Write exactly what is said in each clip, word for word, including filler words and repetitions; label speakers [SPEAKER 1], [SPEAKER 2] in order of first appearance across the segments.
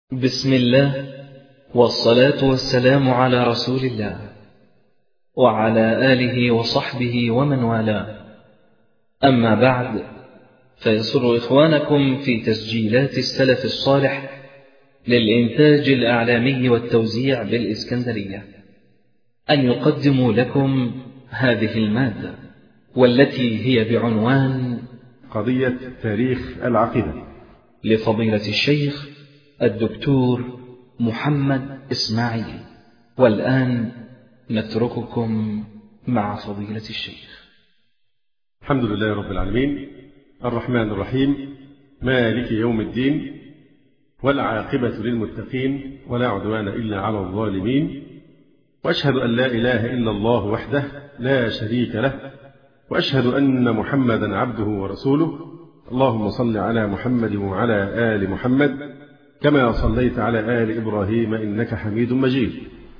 [SPEAKER 1] بسم الله والصلاة والسلام على رسول الله وعلى آله وصحبه ومن والاه. أما بعد، فيسر إخوانكم في تسجيلات السلف الصالح للإنتاج الأعلامي والتوزيع بالإسكندرية أن يقدموا لكم هذه المادة، والتي هي بعنوان
[SPEAKER 2] قضية تاريخ العقيدة،
[SPEAKER 1] لفضيلة الشيخ الدكتور محمد إسماعيل. والآن نترككم مع فضيلة الشيخ.
[SPEAKER 2] الحمد لله رب العالمين، الرحمن الرحيم، مالك يوم الدين، والعاقبة للمتقين، ولا عدوان إلا على الظالمين، وأشهد أن لا إله إلا الله وحده لا شريك له، وأشهد أن محمدا عبده ورسوله. اللهم صل على محمد وعلى آل محمد كما صليت على آل إبراهيم إنك حميد مجيد.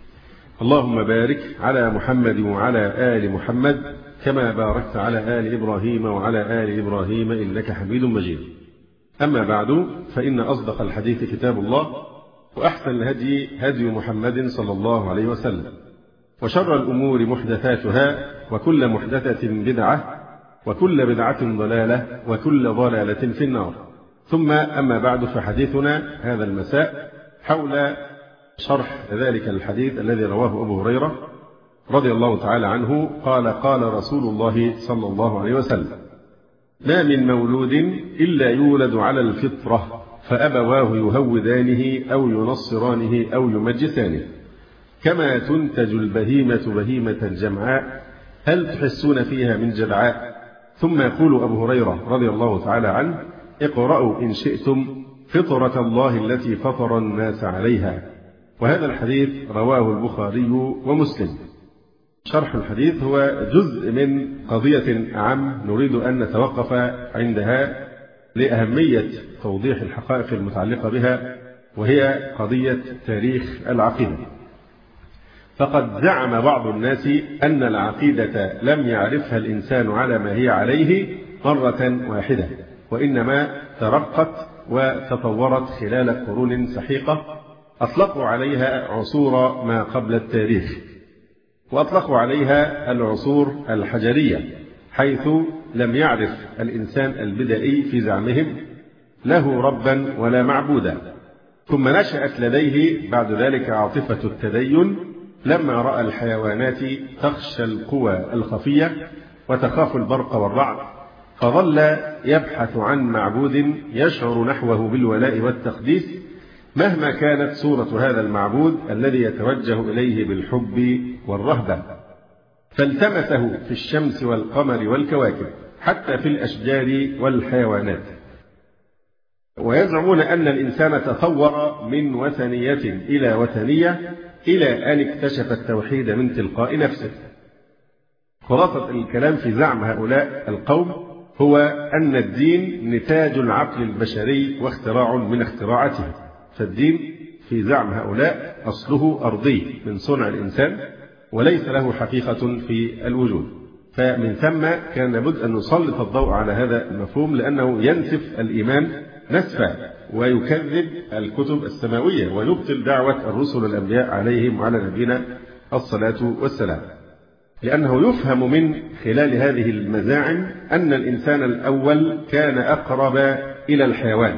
[SPEAKER 2] اللهم بارك على محمد وعلى آل محمد كما باركت على آل إبراهيم وعلى آل إبراهيم إنك حميد مجيد. أما بعد، فإن أصدق الحديث كتاب الله، وأحسن الهدي هدي محمد صلى الله عليه وسلم، وشر الأمور محدثاتها، وكل محدثة بدعة، وكل بدعة ضلالة، وكل ضلالة في النار. ثم أما بعد، فحديثنا هذا المساء حول شرح ذلك الحديث الذي رواه أبو هريرة رضي الله تعالى عنه قال: قال رسول الله صلى الله عليه وسلم: ما من مولود إلا يولد على الفطرة، فأبواه يهودانه أو ينصرانه أو يمجسانه، كما تنتج البهيمة بهيمة جمعاء، هل تحسون فيها من جدعاء؟ ثم يقول أبو هريرة رضي الله تعالى عنه: اقرأوا إن شئتم فطرة الله التي فطر الناس عليها. وهذا الحديث رواه البخاري ومسلم. شرح الحديث هو جزء من قضية أعم نريد أن نتوقف عندها لأهمية توضيح الحقائق المتعلقة بها، وهي قضية تاريخ العقيدة. فقد زعم بعض الناس أن العقيدة لم يعرفها الإنسان على ما هي عليه مرة واحدة، وإنما ترقت وتطورت خلال قرون سحيقة، أطلقوا عليها عصور ما قبل التاريخ، وأطلقوا عليها العصور الحجرية، حيث لم يعرف الإنسان البدائي في زعمهم له ربا ولا معبودا. ثم نشأت لديه بعد ذلك عاطفة التدين، لما رأى الحيوانات تخشى القوى الخفية وتخاف البرق والرعد، فظل يبحث عن معبود يشعر نحوه بالولاء والتقديس، مهما كانت صورة هذا المعبود الذي يتوجه إليه بالحب والرهبة. فالتمسه في الشمس والقمر والكواكب، حتى في الأشجار والحيوانات. ويزعمون أن الإنسان تطور من وثنية إلى وثنية إلى أن اكتشف التوحيد من تلقاء نفسه. خلاصة الكلام في زعم هؤلاء القوم هو أن الدين نتاج العقل البشري واختراع من اختراعاته. فالدين في زعم هؤلاء أصله أرضي من صنع الإنسان، وليس له حقيقة في الوجود. فمن ثم كان لابد أن نسلط الضوء على هذا المفهوم، لأنه ينسف الإيمان نسفا، ويكذب الكتب السماوية، ويبطل دعوة الرسل الأنبياء عليهم وعلى نبينا الصلاة والسلام. لأنه يفهم من خلال هذه المزاعم أن الإنسان الأول كان أقرب إلى الحيوان،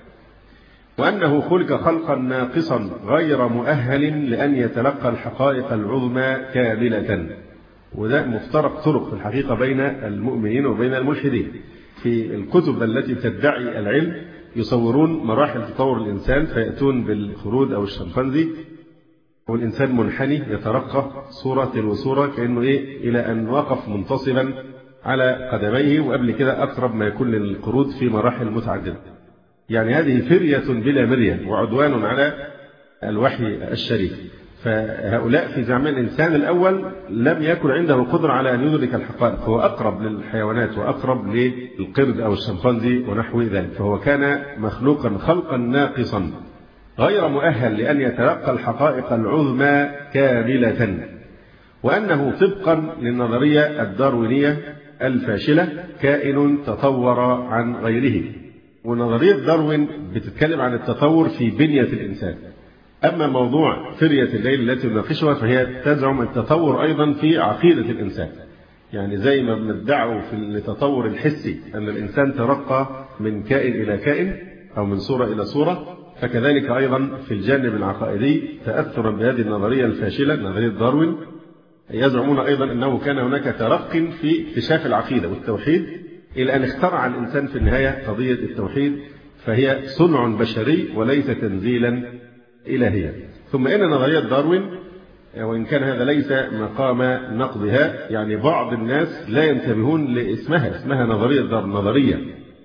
[SPEAKER 2] وأنه خلق خلقا ناقصا غير مؤهل لأن يتلقى الحقائق العظمى كاملة. وده مفترق طرق في الحقيقة بين المؤمنين وبين الملحدين. في الكتب التي تدعي العلم يصورون مراحل تطور الإنسان، فيأتون بالخرود أو الشمبانزي، والإنسان منحني يترقى صورة وصورة كأنه إيه إلى أن وقف منتصبا على قدميه، وقبل كده أقرب ما يكون للقرود في مراحل متعددة. يعني هذه فرية بلا مرية وعدوان على الوحي الشريف. فهؤلاء في زعم الإنسان الأول لم يكن عنده القدرة على أن يدرك الحقائق، هو أقرب للحيوانات وأقرب للقرد أو الشمبانزي ونحو ذلك. فهو كان مخلوقا خلقا ناقصا غير مؤهل لأن يتلقى الحقائق العظمى كاملة، وأنه طبقا للنظرية الداروينية الفاشلة كائن تطور عن غيره. ونظرية داروين بتتكلم عن التطور في بنية الإنسان. أما موضوع فرية الليل التي نناقشها فهي تزعم التطور أيضا في عقيدة الإنسان. يعني زي ما بندعوا في التطور الحسي أن الإنسان ترقى من كائن إلى كائن أو من صورة إلى صورة، فكذلك أيضا في الجانب العقائدي تأثرا بهذه النظرية الفاشلة نظرية داروين يزعمون أيضا أنه كان هناك ترق في اكتشاف العقيدة والتوحيد إلى أن اخترع الإنسان في النهاية قضية التوحيد، فهي صنع بشري وليس تنزيلا إلهيا. ثم إن نظرية داروين وإن كان هذا ليس مقام نقدها، يعني بعض الناس لا ينتبهون لاسمها، اسمها نظرية داروين نظرية،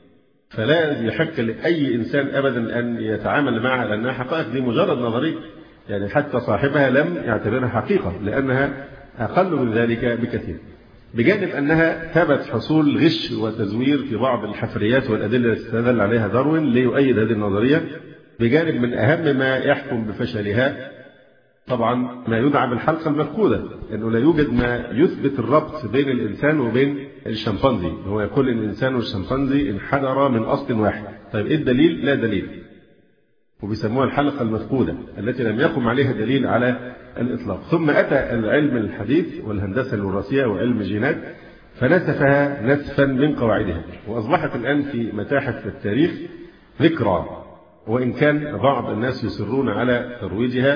[SPEAKER 2] فلا يحق لأي إنسان أبدا أن يتعامل معها لأنها حقائق، دي مجرد نظرية، يعني حتى صاحبها لم يعتبرها حقيقة لأنها أقل من ذلك بكثير. بجانب أنها ثبت حصول غش وتزوير في بعض الحفريات والأدلة التي استدل عليها داروين ليؤيد هذه النظرية. بجانب من أهم ما يحكم بفشلها طبعا ما يدعى بالحلقة المفقودة، أنه لا يوجد ما يثبت الربط بين الإنسان وبين الشمبانزي. هو يقول إن الإنسان والشمبانزي انحدرا من أصل واحد. طيب إيه الدليل؟ لا دليل، وبيسموها الحلقة المفقودة التي لم يقم عليها دليل على الإطلاق. ثم أتى العلم الحديث والهندسة الوراثية وعلم الجينات فنسفها نسفا من قواعدها، وأصبحت الآن في متاحف التاريخ ذكرى، وإن كان بعض الناس يصرون على ترويجها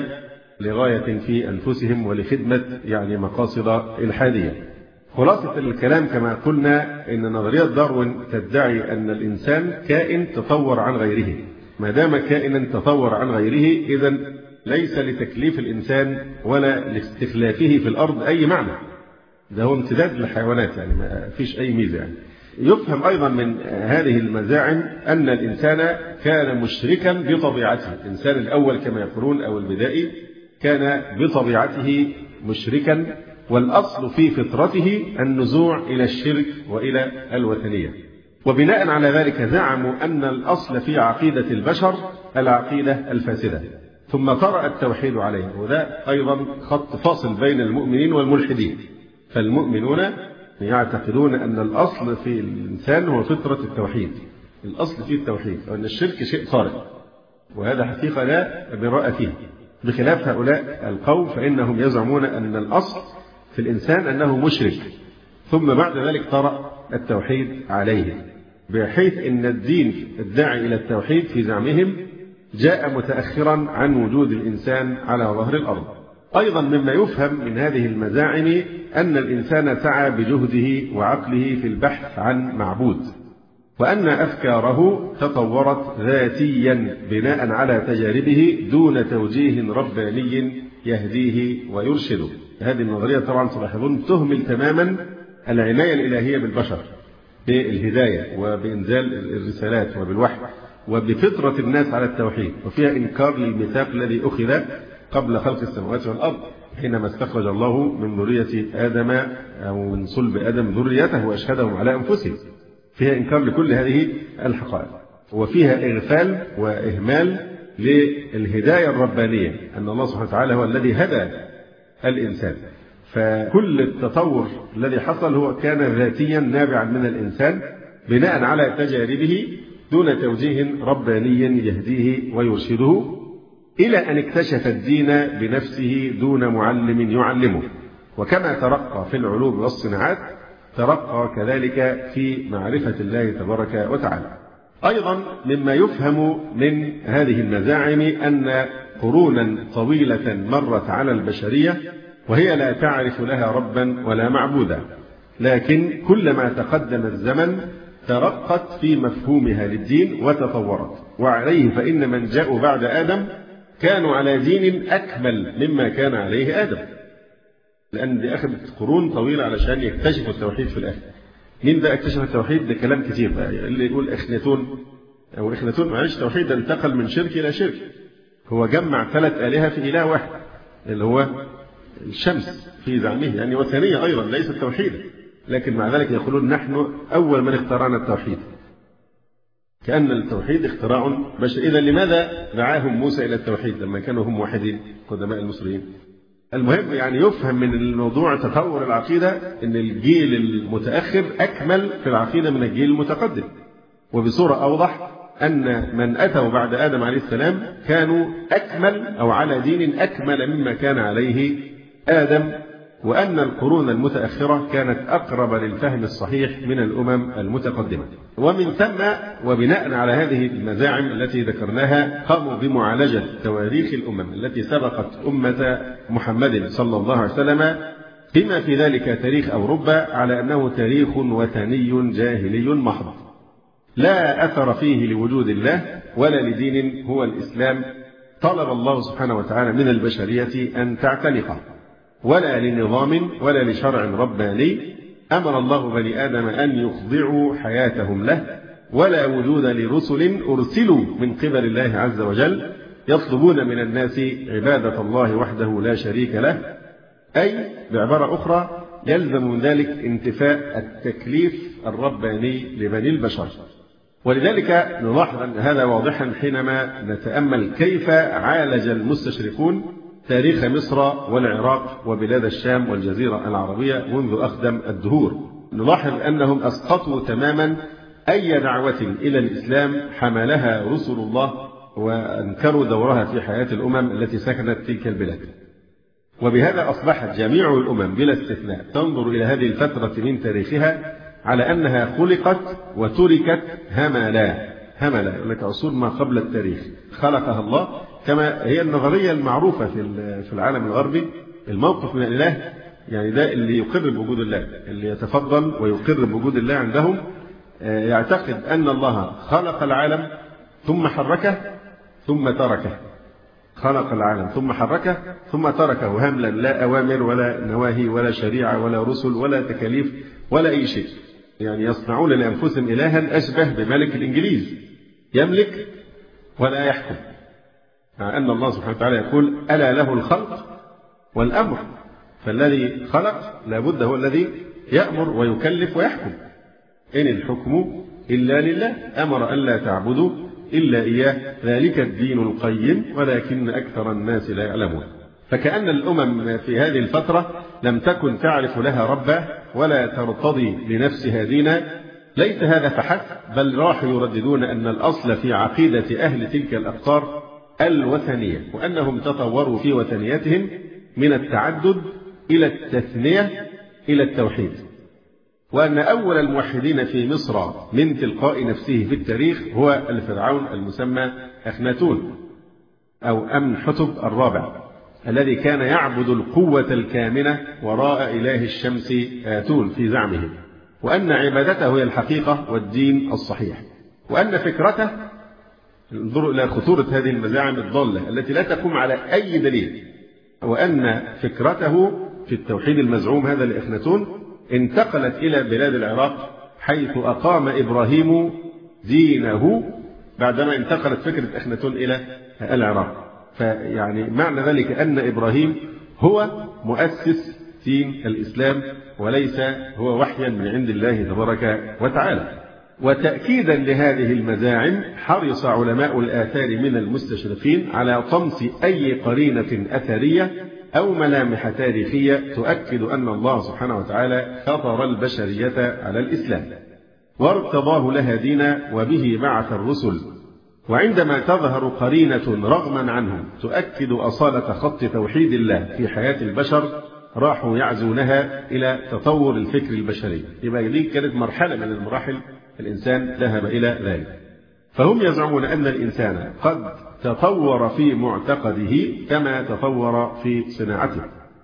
[SPEAKER 2] لغاية في أنفسهم ولخدمة يعني مقاصد إلحادية. خلاصة الكلام كما قلنا إن نظرية داروين تدعي أن الإنسان كائن تطور عن غيره. ما دام كائنا تطور عن غيره إذن ليس لتكليف الإنسان ولا لاستخلافه في الأرض أي معنى، ده هو امتداد للحيوانات، يعني ما فيش أي ميزة. يعني يفهم أيضا من هذه المزاعم أن الإنسان كان مشركا بطبيعته. الإنسان الأول كما يقولون أو البدائي كان بطبيعته مشركا، والأصل في فطرته النزوع إلى الشرك وإلى الوثنية. وبناء على ذلك زعموا أن الأصل في عقيدة البشر العقيدة الفاسدة، ثم طرأ التوحيد عليه. وده أيضا خط فاصل بين المؤمنين والملحدين. فالمؤمنون يعتقدون أن الأصل في الإنسان هو فطرة التوحيد، الأصل فيه التوحيد، وأن الشرك شيء طارئ، وهذا حقيقة لا براءة فيه. بخلاف هؤلاء القوم فإنهم يزعمون أن الأصل في الإنسان أنه مشرك، ثم بعد ذلك طرأ التوحيد عليه، بحيث أن الدين الداعي إلى التوحيد في زعمهم جاء متأخرا عن وجود الإنسان على ظهر الأرض. أيضا مما يفهم من هذه المزاعم أن الإنسان سعى بجهده وعقله في البحث عن معبود، وأن أفكاره تطورت ذاتيا بناء على تجاربه دون توجيه رباني يهديه ويرشده. هذه النظرية طبعا تلاحظون تهمل تماما العناية الإلهية بالبشر بالهداية وبإنزال الرسالات وبالوحي وبفطرة الناس على التوحيد، وفيها إنكار للميثاق الذي أخذ قبل خلق السماوات والأرض حينما استخرج الله من ذرية آدم أو من صلب آدم ذريته وأشهدهم على أنفسهم. فيها إنكار لكل هذه الحقائق، وفيها إغفال وإهمال للهداية الربانية، أن الله سبحانه وتعالى هو الذي هدى الإنسان. فكل التطور الذي حصل هو كان ذاتيا نابعا من الإنسان بناء على تجاربه دون توجيه رباني يهديه ويرشده، إلى أن اكتشف الدين بنفسه دون معلم يعلمه. وكما ترقى في العلوم والصناعات ترقى كذلك في معرفة الله تبارك وتعالى. أيضا مما يفهم من هذه المزاعم أن قرونا طويلة مرت على البشرية وهي لا تعرف لها ربا ولا معبودا، لكن كلما تقدم الزمن ترقت في مفهومها للدين وتطورت. وعليه فإن من جاءوا بعد آدم كانوا على دين أكمل مما كان عليه آدم، لأن دي أخذت قرون طويلة علشان يكتشفوا التوحيد في الآخر. مين بقى اكتشف التوحيد؟ ده كلام كتير بقى. اللي يقول إخناتون أو إخناتون معلش توحيد انتقل من شرك إلى شرك، هو جمع ثلاث آلهة في إله واحد اللي هو الشمس في زعمه، يعني وثنية أيضا ليس توحيدا، لكن مع ذلك يقولون نحن أول من اخترعنا التوحيد، كأن التوحيد اختراع بشري. إذا لماذا دعاهم موسى إلى التوحيد لما كانوا هم موحدين قدماء المصريين؟ المهم يعني يفهم من الموضوع تطور العقيدة أن الجيل المتأخر أكمل في العقيدة من الجيل المتقدم. وبصورة أوضح أن من أتوا بعد آدم عليه السلام كانوا أكمل أو على دين أكمل مما كان عليه آدم، وأن القرون المتأخرة كانت أقرب للفهم الصحيح من الأمم المتقدمة. ومن ثم وبناء على هذه المزاعم التي ذكرناها قاموا بمعالجة تواريخ الأمم التي سبقت أمة محمد صلى الله عليه وسلم، بما في ذلك تاريخ أوروبا، على أنه تاريخ وثني جاهلي محض لا أثر فيه لوجود الله ولا لدين هو الإسلام طلب الله سبحانه وتعالى من البشرية أن تعتنقه، ولا لنظام ولا لشرع رباني أمر الله بني آدم أن يخضعوا حياتهم له، ولا وجود لرسل أرسلوا من قبل الله عز وجل يطلبون من الناس عبادة الله وحده لا شريك له، أي بعبارة أخرى يلزم من ذلك انتفاء التكليف الرباني لبني البشر. ولذلك نلاحظ أن هذا واضحا حينما نتأمل كيف عالج المستشرقون تاريخ مصر والعراق وبلاد الشام والجزيرة العربية منذ أقدم الدهور. نلاحظ أنهم أسقطوا تماما أي دعوة إلى الإسلام حملها رسل الله، وأنكروا دورها في حياة الأمم التي سكنت تلك البلاد. وبهذا أصبحت جميع الأمم بلا استثناء تنظر إلى هذه الفترة من تاريخها على أنها خلقت وتركت هملا هملا لك عصور ما قبل التاريخ خلقها الله، كما هي النظرية المعروفة في العالم الغربي. الموقف من الإله يعني ده اللي يقر بوجود الله، اللي يتفضل ويقر بوجود الله عندهم يعتقد أن الله خلق العالم ثم حركه ثم تركه، خلق العالم ثم حركه ثم تركه هملا، لا أوامر ولا نواهي ولا شريعة ولا رسل ولا تكاليف ولا أي شيء. يعني يصنعون لأنفسهم إلها أشبه بملك الإنجليز، يملك ولا يحكم، مع أن الله سبحانه وتعالى يقول ألا له الخلق والأمر، فالذي خلق لابد هو الذي يأمر ويكلف ويحكم. إن الحكم إلا لله أمر ألا تعبدوا إلا إياه ذلك الدين القيم ولكن أكثر الناس لا يعلمون. فكأن الأمم في هذه الفترة لم تكن تعرف لها ربا ولا ترتضي لنفسها دينا. ليس هذا فحسب، بل راحوا يرددون أن الأصل في عقيدة أهل تلك الأقطار الوثنية، وأنهم تطوروا في وثنيتهم من التعدد إلى التثنية إلى التوحيد، وأن أول الموحدين في مصر من تلقاء نفسه في التاريخ هو الفرعون المسمى أخناتون أو أمنحتب الرابع، الذي كان يعبد القوة الكامنة وراء إله الشمس آتون في زعمه، وأن عبادته هي الحقيقة والدين الصحيح، وأن فكرته، انظروا إلى خطورة هذه المزاعم الضالة التي لا تقوم على أي دليل، وأن فكرته في التوحيد المزعوم هذا لأخناتون انتقلت إلى بلاد العراق، حيث أقام إبراهيم دينه بعدما انتقلت فكرة أخناتون إلى العراق. فيعني معنى ذلك أن إبراهيم هو مؤسس دين الإسلام وليس هو وحيا من عند الله تبارك وتعالى. وتأكيدا لهذه المزاعم حرص علماء الآثار من المستشرقين على طمس أي قرينة أثرية أو ملامح تاريخية تؤكد أن الله سبحانه وتعالى فطر البشرية على الإسلام وارتضاه لها دينا وبه بعث الرسل. وعندما تظهر قرينة رغما عنهم تؤكد أصالة خط توحيد الله في حياة البشر راحوا يعزونها إلى تطور الفكر البشري. يبقى دي كانت مرحلة من المراحل الإنسان ذهب إلى ذلك. فهم يزعمون أن الإنسان قد تطور في معتقده كما تطور في صناعته.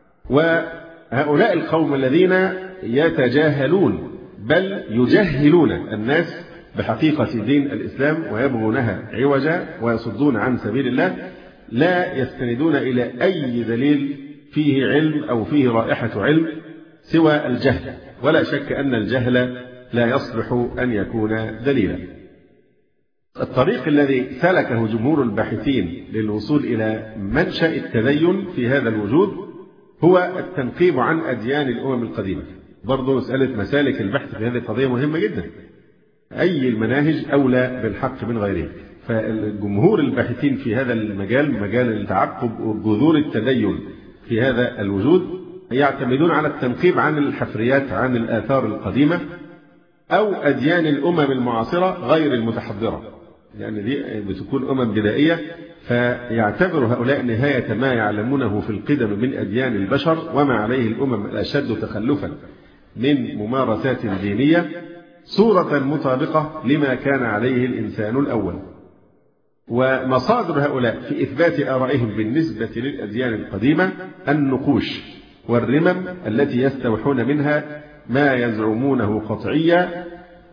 [SPEAKER 2] وهؤلاء القوم الذين يتجاهلون بل يجهلون الناس بحقيقة دين الإسلام ويبغونها عوجا ويصدون عن سبيل الله لا يستندون إلى أي دليل فيه علم أو فيه رائحة علم سوى الجهل، ولا شك أن الجهل لا يصلح أن يكون دليلا. الطريق الذي سلكه جمهور الباحثين للوصول إلى منشأ التدين في هذا الوجود هو التنقيب عن أديان الأمم القديمة. برضو مسألة مسالك البحث في هذه القضية مهمة جدا، أي المناهج أولى بالحق من غيره. فالجمهور الباحثين في هذا المجال، مجال التعقب وجذور التدين في هذا الوجود، يعتمدون على التنقيب عن الحفريات، عن الآثار القديمة أو أديان الأمم المعاصرة غير المتحضرة. يعني دي بتكون أمم بدائية، فيعتبر هؤلاء نهاية ما يعلمونه في القدم من أديان البشر وما عليه الأمم الأشد تخلفا من ممارسات دينية صورة مطابقة لما كان عليه الإنسان الأول. ومصادر هؤلاء في إثبات آرائهم بالنسبة للأديان القديمة النقوش والرمم التي يستوحون منها ما يزعمونه قطعيا،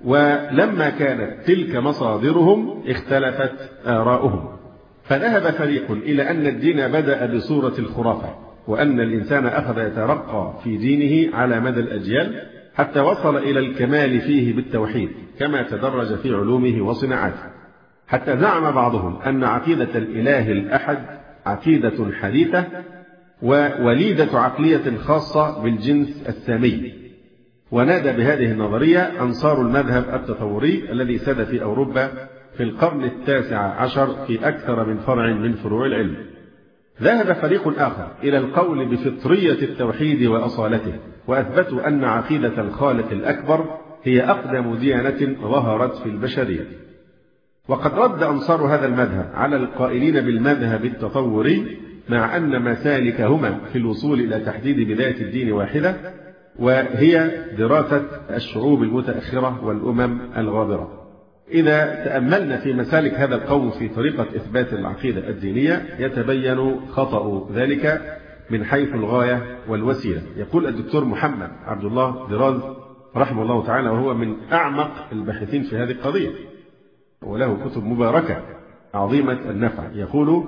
[SPEAKER 2] ولما كانت تلك مصادرهم اختلفت آراؤهم، فذهب فريق إلى أن الدين بدأ بصورة الخرافة، وأن الإنسان أخذ يترقى في دينه على مدى الأجيال حتى وصل إلى الكمال فيه بالتوحيد كما تدرج في علومه وصناعاته، حتى زعم بعضهم أن عقيدة الإله الأحد عقيدة حديثة ووليدة عقلية خاصة بالجنس السامي. ونادى بهذه النظرية أنصار المذهب التطوري الذي ساد في أوروبا في القرن التاسع عشر في أكثر من فرع من فروع العلم. ذهب فريق آخر إلى القول بفطرية التوحيد وأصالته، وأثبتوا أن عقيدة الخالق الأكبر هي أقدم ديانة ظهرت في البشرية. وقد رد أنصار هذا المذهب على القائلين بالمذهب التطوري، مع أن مسالكهما في الوصول إلى تحديد بداية الدين واحدة، وهي دراسة الشعوب المتأخرة والأمم الغابرة. إذا تأملنا في مسالك هذا القوم في طريقة إثبات العقيدة الدينية يتبين خطأ ذلك من حيث الغاية والوسيلة. يقول الدكتور محمد عبد الله دراز رحمه الله تعالى، وهو من أعمق الباحثين في هذه القضية وله كتب مباركة عظيمة النفع، يقول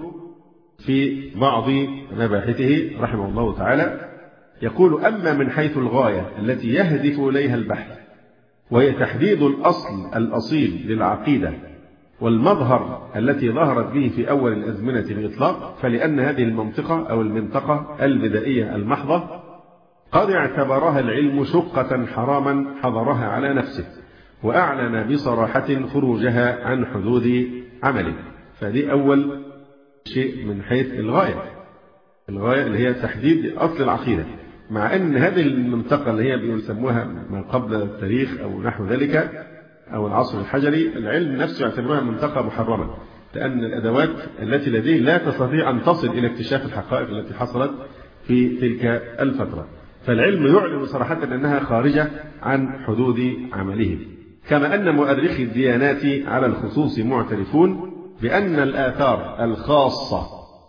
[SPEAKER 2] في بعض مباحثه رحمه الله تعالى، يقول: أما من حيث الغاية التي يهدف إليها البحث، وهي تحديد الأصل الأصيل للعقيدة والمظهر التي ظهرت به في أول الأزمنة بإطلاق، فلأن هذه المنطقة أو المنطقة البدائية المحضة قد اعتبرها العلم شقة حراما حظرها على نفسه، وأعلن بصراحة خروجها عن حدود عمله. فدي أول شيء من حيث الغاية، الغاية اللي هي تحديد أصل العقيدة، مع أن هذه المنطقة اللي هي بيسموها ما قبل التاريخ أو نحو ذلك أو العصر الحجري، العلم نفسه يعتبرها منطقة محرمة، لأن الأدوات التي لديه لا تستطيع أن تصل إلى اكتشاف الحقائق التي حصلت في تلك الفترة، فالعلم يعلن صراحة أنها خارجة عن حدود عمله. كما أن مؤرخي الديانات على الخصوص معترفون بأن الآثار الخاصة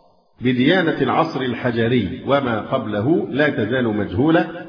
[SPEAKER 2] بديانة العصر الحجري وما قبله لا تزال مجهولة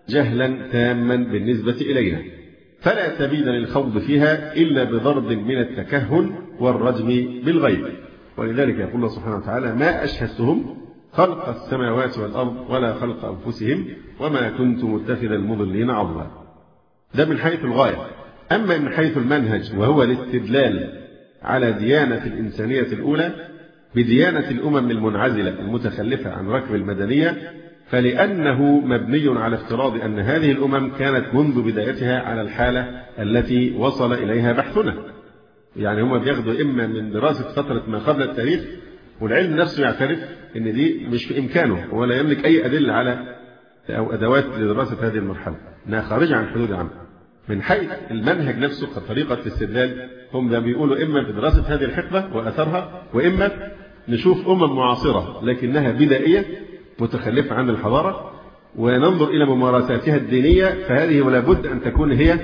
[SPEAKER 2] جهلا تاما بالنسبة إلينا، فلا سبيل للخوض فيها إلا بضرب من التكهن والرجم بالغيب. ولذلك يقول الله سبحانه وتعالى: ما أشهدتهم خلق السماوات والأرض ولا خلق أنفسهم وما كنت متخذ المضلين عضدا. ده من حيث الغاية. أما من حيث المنهج، وهو الاستدلال على ديانة الإنسانية الأولى بديانة الأمم المنعزلة المتخلفة عن ركب المدنية، فلأنه مبني على افتراض أن هذه الأمم كانت منذ بدايتها على الحالة التي وصل إليها بحثنا. يعني هم بياخدوا إما من دراسة فترة ما قبل التاريخ، والعلم نفسه يعترف أن دي مش في إمكانه ولا يملك أي أدلة على أو أدوات لدراسة هذه المرحلة، أنها خارجة عن حدود العمل. من حيث المنهج نفسه كطريقة الاستدلال، هم بيقولوا إما بدراسة هذه الحقبة وأثرها، وإما نشوف أمم معاصرة لكنها بدائية متخلفة عن الحضارة وننظر إلى ممارساتها الدينية، فهذه ولا بد أن تكون هي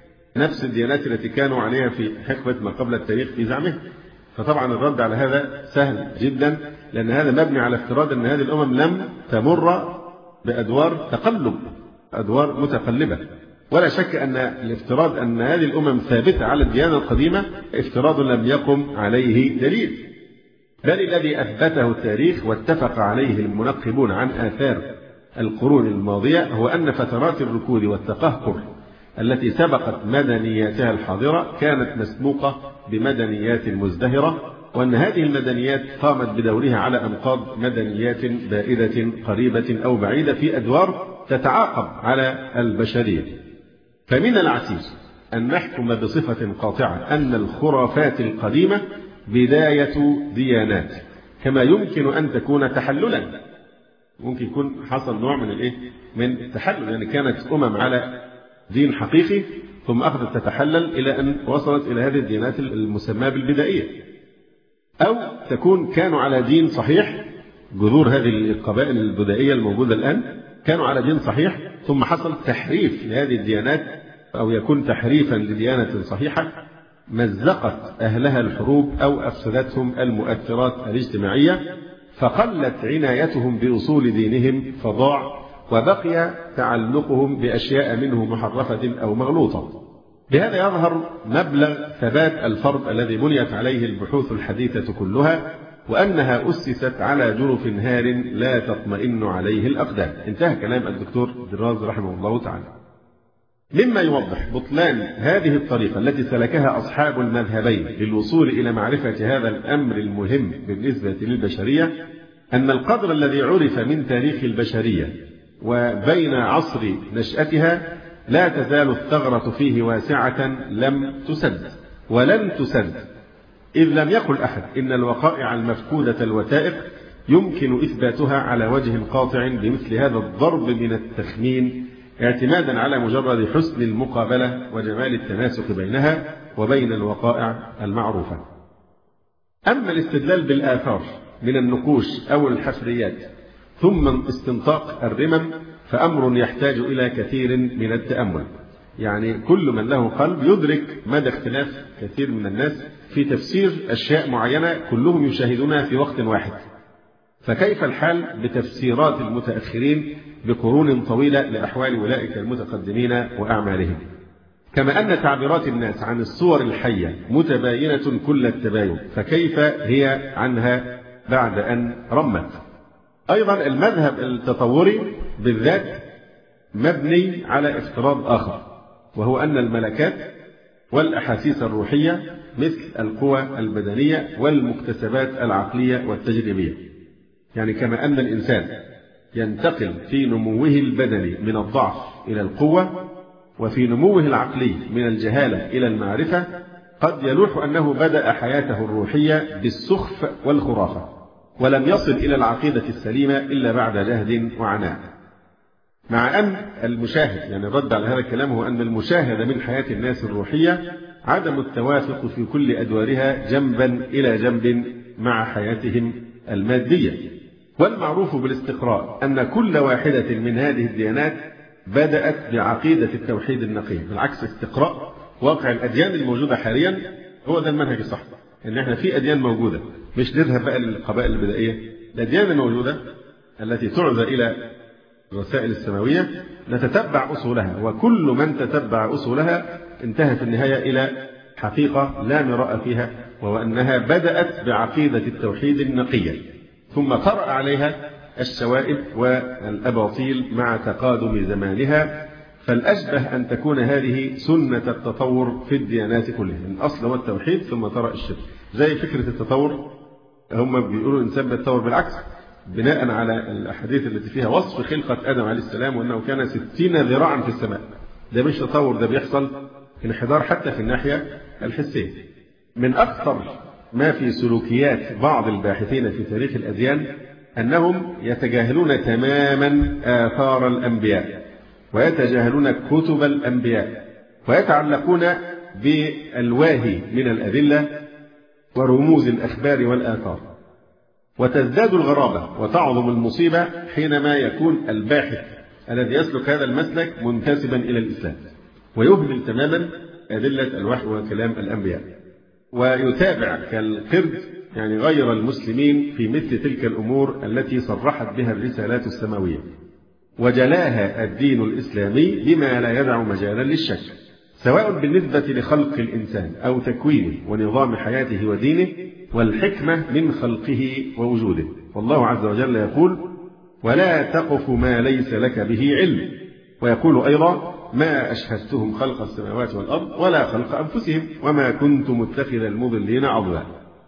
[SPEAKER 2] نفس الديانات التي كانوا عليها في حقبة ما قبل التاريخ في زعمه. فطبعا الرد على هذا سهل جدا، لأن هذا مبني على افتراض أن هذه الأمم لم تمر بأدوار تقلب، أدوار متقلبة. ولا شك أن الافتراض أن هذه الأمم ثابتة على الديانة القديمة افتراض لم يقم عليه دليل، بل الذي أثبته التاريخ واتفق عليه المنقبون عن آثار القرون الماضية هو أن فترات الركود والتقهقر التي سبقت مدنياتها الحاضرة كانت مسبوقة بمدنيات مزدهرة، وأن هذه المدنيات قامت بدورها على أنقاض مدنيات بائدة قريبة أو بعيدة في أدوار تتعاقب على البشرية. فمن العسير أن نحكم بصفة قاطعة أن الخرافات القديمة بداية ديانات، كما يمكن أن تكون تحللا، ممكن يكون حصل نوع من الإيه؟ من التحلل، يعني كانت أمم على دين حقيقي ثم أخذت تتحلل إلى أن وصلت إلى هذه الديانات المسماة بالبدائية، أو تكون كانوا على دين صحيح، جذور هذه القبائل البدائية الموجودة الآن كانوا على دين صحيح ثم حصل تحريف لهذه الديانات، أو يكون تحريفا لديانة صحيحة مزقت أهلها الحروب أو أفسدتهم المؤثرات الاجتماعية، فقلت عنايتهم بأصول دينهم فضاع، وبقي تعلقهم بأشياء منه محرفة أو مغلوطة. بهذا يظهر مبلغ ثبات الفرد الذي بنيت عليه البحوث الحديثة كلها، وأنها أسست على جرف هار لا تطمئن عليه الأقدام. انتهى كلام الدكتور دراز رحمه الله تعالى. مما يوضح بطلان هذه الطريقة التي سلكها أصحاب المذهبين للوصول إلى معرفة هذا الأمر المهم بالنسبة للبشرية، أن القدر الذي عرف من تاريخ البشرية وبين عصر نشأتها لا تزال الثغرة فيه واسعة لم تسد ولن تسد، إذ لم يقل أحد إن الوقائع المفقودة الوثائق يمكن إثباتها على وجه قاطع بمثل هذا الضرب من التخمين، اعتمادا على مجرد حسن المقابلة وجمال التناسق بينها وبين الوقائع المعروفة. أما الاستدلال بالآثار من النقوش أو الحفريات ثم استنطاق الرمم فأمر يحتاج إلى كثير من التأمل. يعني كل من له قلب يدرك مدى اختلاف كثير من الناس في تفسير أشياء معينة كلهم يشاهدونها في وقت واحد، فكيف الحال بتفسيرات المتأخرين بقرون طويلة لأحوال أولئك المتقدمين وأعمالهم؟ كما أن تعبيرات الناس عن الصور الحية متباينة كل التباين، فكيف هي عنها بعد أن رمت؟ أيضا المذهب التطوري بالذات مبني على افتراض آخر، وهو أن الملكات والأحاسيس الروحية مثل القوى البدنية والمكتسبات العقلية والتجريبية. يعني كما أن الإنسان ينتقل في نموه البدني من الضعف إلى القوة، وفي نموه العقلي من الجهالة إلى المعرفة، قد يلوح أنه بدأ حياته الروحية بالسخف والخرافة، ولم يصل إلى العقيدة السليمة إلا بعد جهد وعناء. مع أن المشاهد، يعني الرد على هذا الكلام، هو أن المشاهد من حياة الناس الروحية عدم التوافق في كل أدوارها جنبا إلى جنب مع حياتهم المادية. والمعروف بالاستقراء أن كل واحدة من هذه الديانات بدأت بعقيدة التوحيد النقي. بالعكس، استقراء واقع الأديان الموجودة حاليا هو ده المنهج الصح. إن احنا في أديان موجودة، مش نذهب بقى للقبائل البدائية. الأديان الموجودة التي تعزى إلى الرسائل السماوية نتتبع أصولها، وكل من تتبع أصولها انتهى في النهاية إلى حقيقة لا مراء فيها، وهو أنها بدأت بعقيدة التوحيد النقية، ثم طرأ عليها الشوائب والأباطيل مع تقادم زمانها. فالأشبه أن تكون هذه سنة التطور في الديانات كلها، الأصل هو التوحيد ذ طرأ الشرك. زي فكرة التطور، هم بيقولوا الإنسان بيتطور بالعكس، بناء على الأحاديث التي فيها وصف خلقة آدم عليه السلام وأنه كان ستين ذراعا في السماء. ده مش تطور، ده بيحصل انحدار حتى في الناحية الحسية. من أكثر ما في سلوكيات بعض الباحثين في تاريخ الأديان أنهم يتجاهلون تماما آثار الأنبياء، ويتجاهلون كتب الأنبياء، ويتعلقون بالواهي من الأدلة ورموز الأخبار والآثار. وتزداد الغرابة وتعظم المصيبة حينما يكون الباحث الذي يسلك هذا المسلك منتسبا إلى الإسلام، ويهمل تماما أدلة الوحي وكلام الأنبياء، ويتابع كالقرد يعني غير المسلمين في مثل تلك الأمور التي صرحت بها الرسالات السماوية، وجلاها الدين الإسلامي بما لا يدع مجالا للشك، سواء بالنسبة لخلق الإنسان أو تكوينه ونظام حياته ودينه والحكمة من خلقه ووجوده. والله عز وجل يقول: ولا تقف ما ليس لك به علم. ويقول أيضا: ما أشهدتهم خلق السماوات والأرض ولا خلق أنفسهم وما كنت متخذ المضلين عضدا.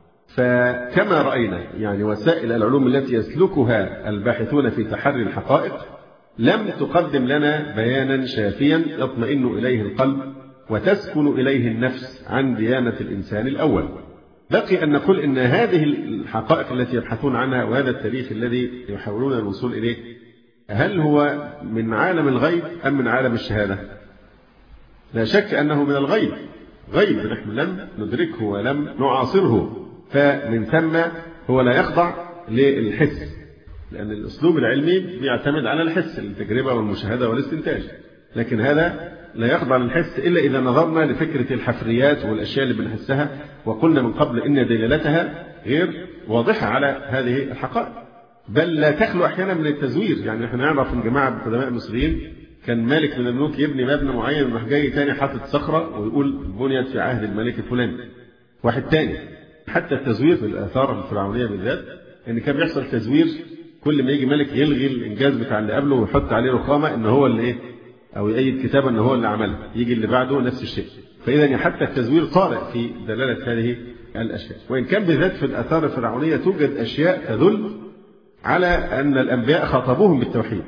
[SPEAKER 2] فكما رأينا يعني وسائل العلوم التي يسلكها الباحثون في تحري الحقائق لم تقدم لنا بيانا شافيا يطمئن إليه القلب وتسكن إليه النفس عن ديانة الإنسان الأول. بقي أن نقول إن هذه الحقائق التي يبحثون عنها وهذا التاريخ الذي يحاولون الوصول إليه، هل هو من عالم الغيب أم من عالم الشهادة؟ لا شك أنه من الغيب، غيب نحن لم ندركه ولم نعاصره، فمن ثم هو لا يخضع للحس، لأن الأسلوب العلمي بيعتمد على الحس، التجربة والمشاهدة والاستنتاج، لكن هذا لا يخضع للحس إلا إذا نظرنا لفكرة الحفريات والأشياء اللي بنحسها، وقلنا من قبل إن دلالتها غير واضحة على هذه الحقائق، بل لا تخلو أحيانا من التزوير. يعني احنا نعرف من جماعة القدماء المصريين كان مالك من الملوك يبني مبنى معين وراح جاي تاني حاطط صخرة ويقول بنيت في عهد الملك الفلاني، واحد تاني. حتى التزوير في الآثار الفرعونية بالذات إن كان بيحصل تزوير، كل ما يجي ملك يلغي الإنجاز بتاع اللي قبله ويحط عليه رخامة إن هو اللي إيه، أو يأيد كتابة إن هو اللي عملها، يجي اللي بعده نفس الشيء. فإذا حتى التزوير طارئ في دلالة هذه الأشياء، وإن كان بالذات في الآثار الفرعونية توجد أشياء تدل على أن الأنبياء خاطبوهم بالتوحيد،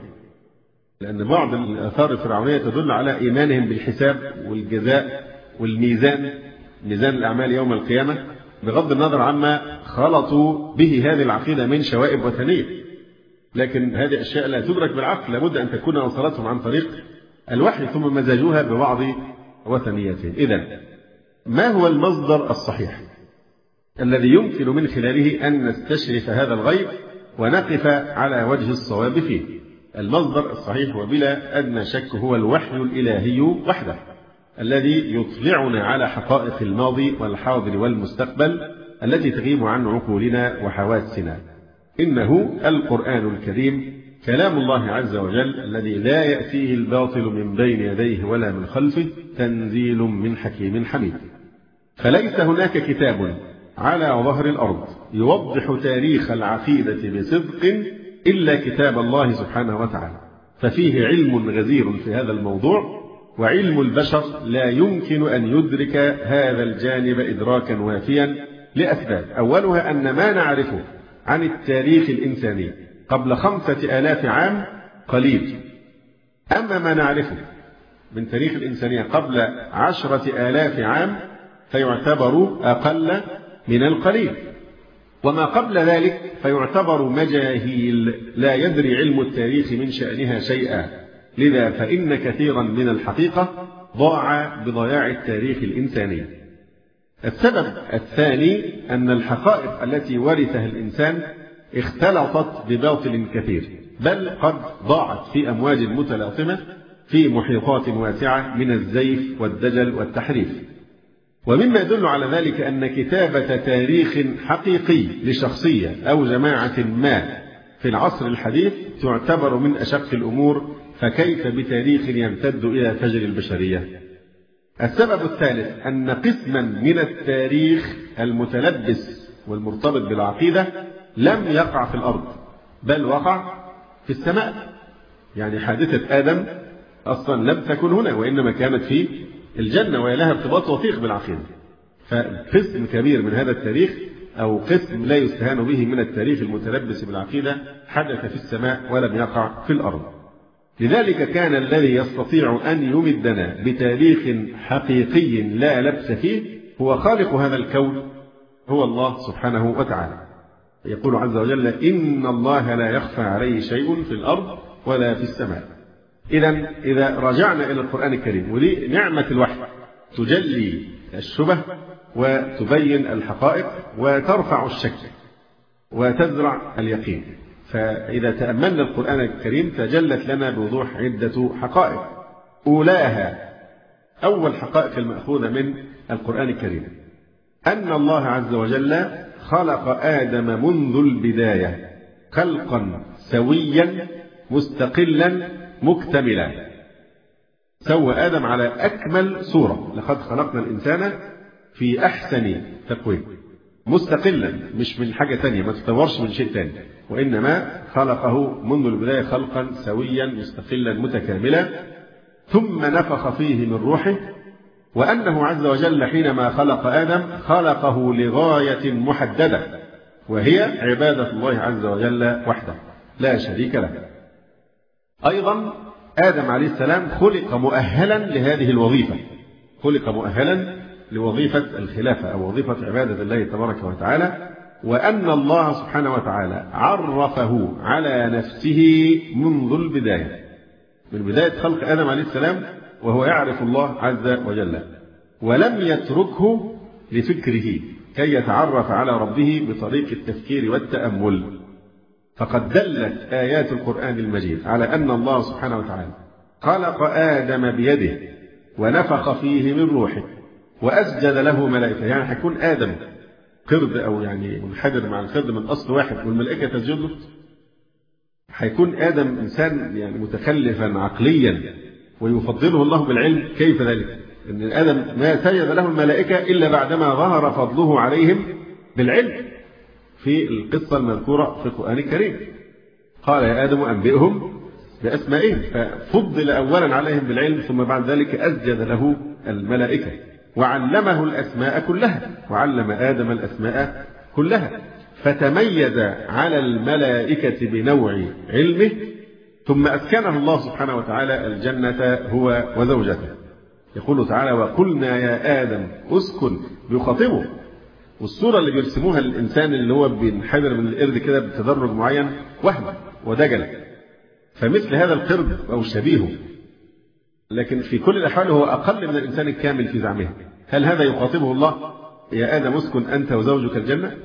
[SPEAKER 2] لأن بعض الآثار الفرعونية تدل على إيمانهم بالحساب والجزاء والميزان، ميزان الأعمال يوم القيامة، بغض النظر عما خلطوا به هذه العقيدة من شوائب وثنية. لكن هذه أشياء لا تدرك بالعقل، لابد أن تكون وصلتهم عن طريق الوحي ثم مزاجوها ببعض وثنياتهم. إذن ما هو المصدر الصحيح الذي يمكن من خلاله أن نستشرف هذا الغيب ونقف على وجه الصواب فيه؟ المصدر الصحيح وبلا أدنى شك هو الوحي الإلهي وحده، الذي يطلعنا على حقائق الماضي والحاضر والمستقبل التي تغيب عن عقولنا وحواسنا. إنه القرآن الكريم كلام الله عز وجل الذي لا يأتيه الباطل من بين يديه ولا من خلفه، تنزيل من حكيم حميد. فليس هناك كتاب على ظهر الأرض يوضح تاريخ العقيدة بصدق إلا كتاب الله سبحانه وتعالى، ففيه علم غزير في هذا الموضوع، وعلم البشر لا يمكن أن يدرك هذا الجانب إدراكا وافيا لأسباب. أولها أن ما نعرفه عن التاريخ الإنساني قبل خمسة آلاف عام قليل، أما ما نعرفه من تاريخ الإنسانية قبل عشرة آلاف عام فيعتبر أقل من القليل، وما قبل ذلك فيعتبر مجاهيل لا يدري علم التاريخ من شأنها شيئا. لذا فإن كثيرا من الحقيقة ضاع بضياع التاريخ الإنساني. السبب الثاني أن الحقائق التي ورثها الإنسان اختلطت بباطل كثير، بل قد ضاعت في أمواج متلاطمة في محيطات واسعة من الزيف والدجل والتحريف. ومما يدل على ذلك أن كتابة تاريخ حقيقي لشخصية أو جماعة ما في العصر الحديث تعتبر من أشق الأمور، فكيف بتاريخ يمتد إلى فجر البشرية؟ السبب الثالث أن قسما من التاريخ المتلبس والمرتبط بالعقيدة لم يقع في الأرض، بل وقع في السماء. يعني حادثة آدم أصلا لم تكن هنا، وإنما كانت في الجنة، وهي لها ارتباط وثيق بالعقيدة. فقسم كبير من هذا التاريخ أو قسم لا يستهان به من التاريخ المتلبس بالعقيدة حدث في السماء ولم يقع في الأرض. لذلك كان الذي يستطيع أن يمدنا بتاريخ حقيقي لا لبس فيه هو خالق هذا الكون، هو الله سبحانه وتعالى. يقول عز وجل: إن الله لا يخفى عليه شيء في الأرض ولا في السماء. إذا إذا رجعنا إلى القرآن الكريم، ولي نعمة الوحي تجلي الشبه وتبين الحقائق وترفع الشك وتزرع اليقين، فإذا تأملنا القرآن الكريم تجلت لنا بوضوح عدة حقائق. أولاها أول حقائق المأخوذة من القرآن الكريم أن الله عز وجل خلق آدم منذ البداية خلقا سويا مستقلا مكتملا. سوى آدم على أكمل صورة، لقد خلقنا الإنسان في أحسن تقويم، مستقلا مش من حاجة تانية، ما تتطورش من شيء تاني، وإنما خلقه منذ البداية خلقا سويا مستقلا متكاملا، ثم نفخ فيه من روحه. وأنه عز وجل حينما خلق آدم خلقه لغاية محددة، وهي عبادة الله عز وجل وحده لا شريك له. أيضا آدم عليه السلام خلق مؤهلا لهذه الوظيفة، خلق مؤهلا لوظيفة الخلافة أو وظيفة عبادة الله تبارك وتعالى، وأن الله سبحانه وتعالى عرفه على نفسه منذ البداية. من بداية خلق آدم عليه السلام وهو يعرف الله عز وجل، ولم يتركه لفكره كي يتعرف على ربه بطريق التفكير والتأمل. فقد دلت آيات القرآن المجيد على أن الله سبحانه وتعالى خلق آدم بيده ونفخ فيه من روحه وأسجد له ملائكة. يعني هيكون آدم قرد أو يعني منحدر مع القرد من أصل واحد والملائكة تسجد له؟ هيكون آدم إنسان يعني متخلفا عقليا ويفضله الله بالعلم؟ كيف ذلك؟ إن آدم ما سجد له الملائكة إلا بعدما ظهر فضله عليهم بالعلم في القصة المذكورة في القرآن الكريم. قال يا آدم أنبئهم بأسمائهم، ففضل أولا عليهم بالعلم ثم بعد ذلك أسجد له الملائكة وعلمه الأسماء كلها، وعلم آدم الأسماء كلها، فتميز على الملائكة بنوع علمه، ثم أسكنه الله سبحانه وتعالى الجنة هو وزوجته. يقول تعالى وقلنا يا آدم أسكن، بيخاطبه. والصورة اللي بيرسموها الإنسان اللي هو بينحدر من القرد كده بتدرج معين وهم ودجل، فمثل هذا القرد أو شبيهه، لكن في كل الأحوال هو أقل من الإنسان الكامل في زعمه. هل هذا يخاطبه الله يا آدم اسكن أنت وزوجك الجنة؟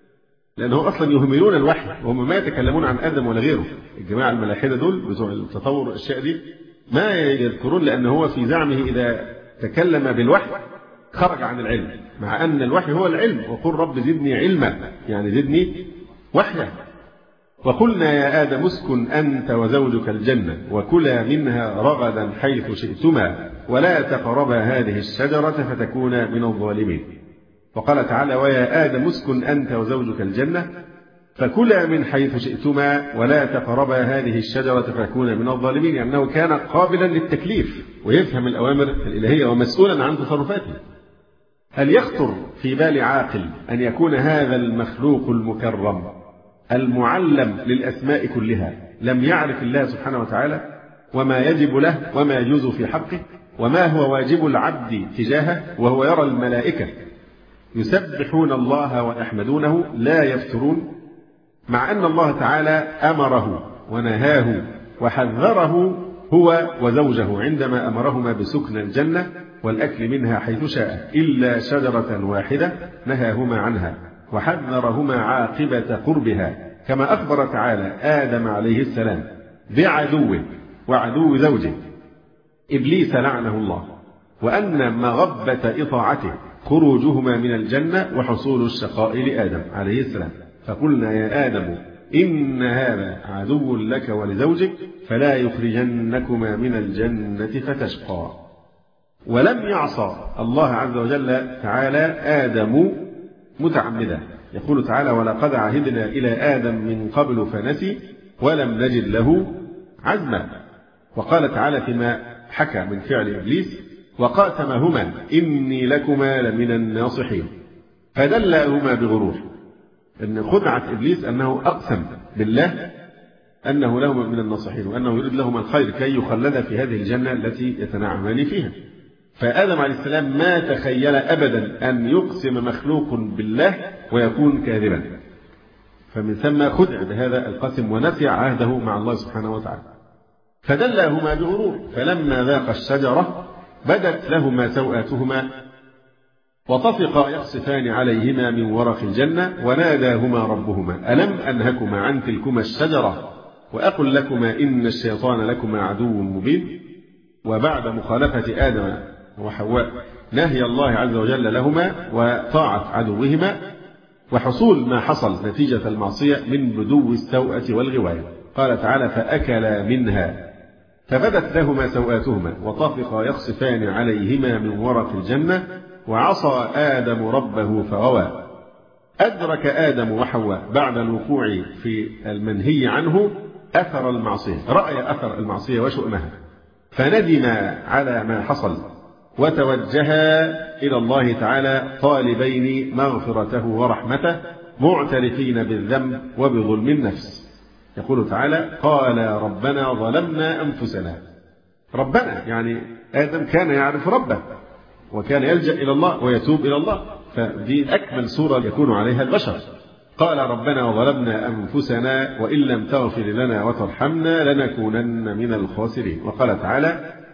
[SPEAKER 2] لأنه أصلا يهملون الوحي وهم ما يتكلمون عن آدم ولا غيره. الجماعة الملاحدة دول بتوع التطور والأشياء دي ما يذكرون، لأن هو في زعمه إذا تكلم بالوحي خرج عن العلم، مع أن الوحي هو العلم. وقل رب زدني علما، يعني زدني وحيا. وقلنا يا آدم اسكن أنت وزوجك الجنة وكلا منها رغدا حيث شئتما ولا تقربا هذه الشجرة فتكونا من الظالمين. وقال تعالى ويا آدم اسكن أنت وزوجك الجنة فكلا من حيث شئتما ولا تقربا هذه الشجرة فتكونا من الظالمين. يعني أنه كان قابلا للتكليف ويفهم الأوامر الإلهية ومسؤولا عن تصرفاته. هل يخطر في بال عاقل أن يكون هذا المخلوق المكرم المعلم للأسماء كلها لم يعرف الله سبحانه وتعالى وما يجب له وما يجوز في حقه وما هو واجب العبد تجاهه، وهو يرى الملائكة يسبحون الله ويحمدونه لا يفترون، مع أن الله تعالى أمره ونهاه وحذره هو وزوجه عندما أمرهما بسكن الجنة والأكل منها حيث شاء إلا شجرة واحدة نهاهما عنها وحذرهما عاقبة قربها، كما أخبر تعالى آدم عليه السلام بعدوه وعدو زوجه إبليس لعنه الله، وأن مغبة إطاعته خروجهما من الجنة وحصول الشقاء لآدم عليه السلام. فقلنا يا آدم إن هذا عدو لك ولزوجك فلا يخرجنكما من الجنة فتشقى. ولم يعصى الله عز وجل تعالى آدم متعمدا. يقول تعالى ولقد عهدنا إلى آدم من قبل فنسي ولم نجد له عزما. وقال تعالى فيما حكى من فعل إبليس وقاسمهما إني لكما لمن الناصحين، فدلهما بغرور. إن خدعة إبليس أنه أقسم بالله أنه لهما من الناصحين وأنه يريد لهما الخير كي يخلد في هذه الجنة التي يتنعمان فيها. فآدم عليه السلام ما تخيل أبدا أن يقسم مخلوق بالله ويكون كاذبا، فمن ثم خدع بهذا القسم ونسي عهده مع الله سبحانه وتعالى. فدلهما بغرور فلما ذاقا الشجرة بدت لهما سوآتهما وطفقا يخصفان عليهما من ورق الجنة وناداهما ربهما ألم أنهكما عن تلكما الشجرة وأقل لكما إن الشيطان لكما عدو مبين. وبعد مخالفة آدم وحواء نهي الله عز وجل لهما وطاعة عدوهما وحصول ما حصل نتيجة المعصية من بدو السوءة والغواية. قال تعالى فأكلا منها فبدت لهما سوآتهما وطفقا يخصفان عليهما من ورق الجنة وعصى آدم ربه فغوى. أدرك آدم وحواء بعد الوقوع في المنهي عنه أثر المعصية، رأي أثر المعصية وشؤمها، فندم على ما حصل وتوجها إلى الله تعالى طالبين مغفرته ورحمته معترفين بالذنب وبظلم النفس. يقول تعالى قال ربنا ظلمنا أنفسنا. ربنا يعني آدم كان يعرف ربه وكان يلجأ إلى الله ويتوب إلى الله، فدي أكمل صورة يكون عليها البشر. قال ربنا ظلمنا أنفسنا وإن لم تغفر لنا وترحمنا لنكونن من الخاسرين. وقال تعالى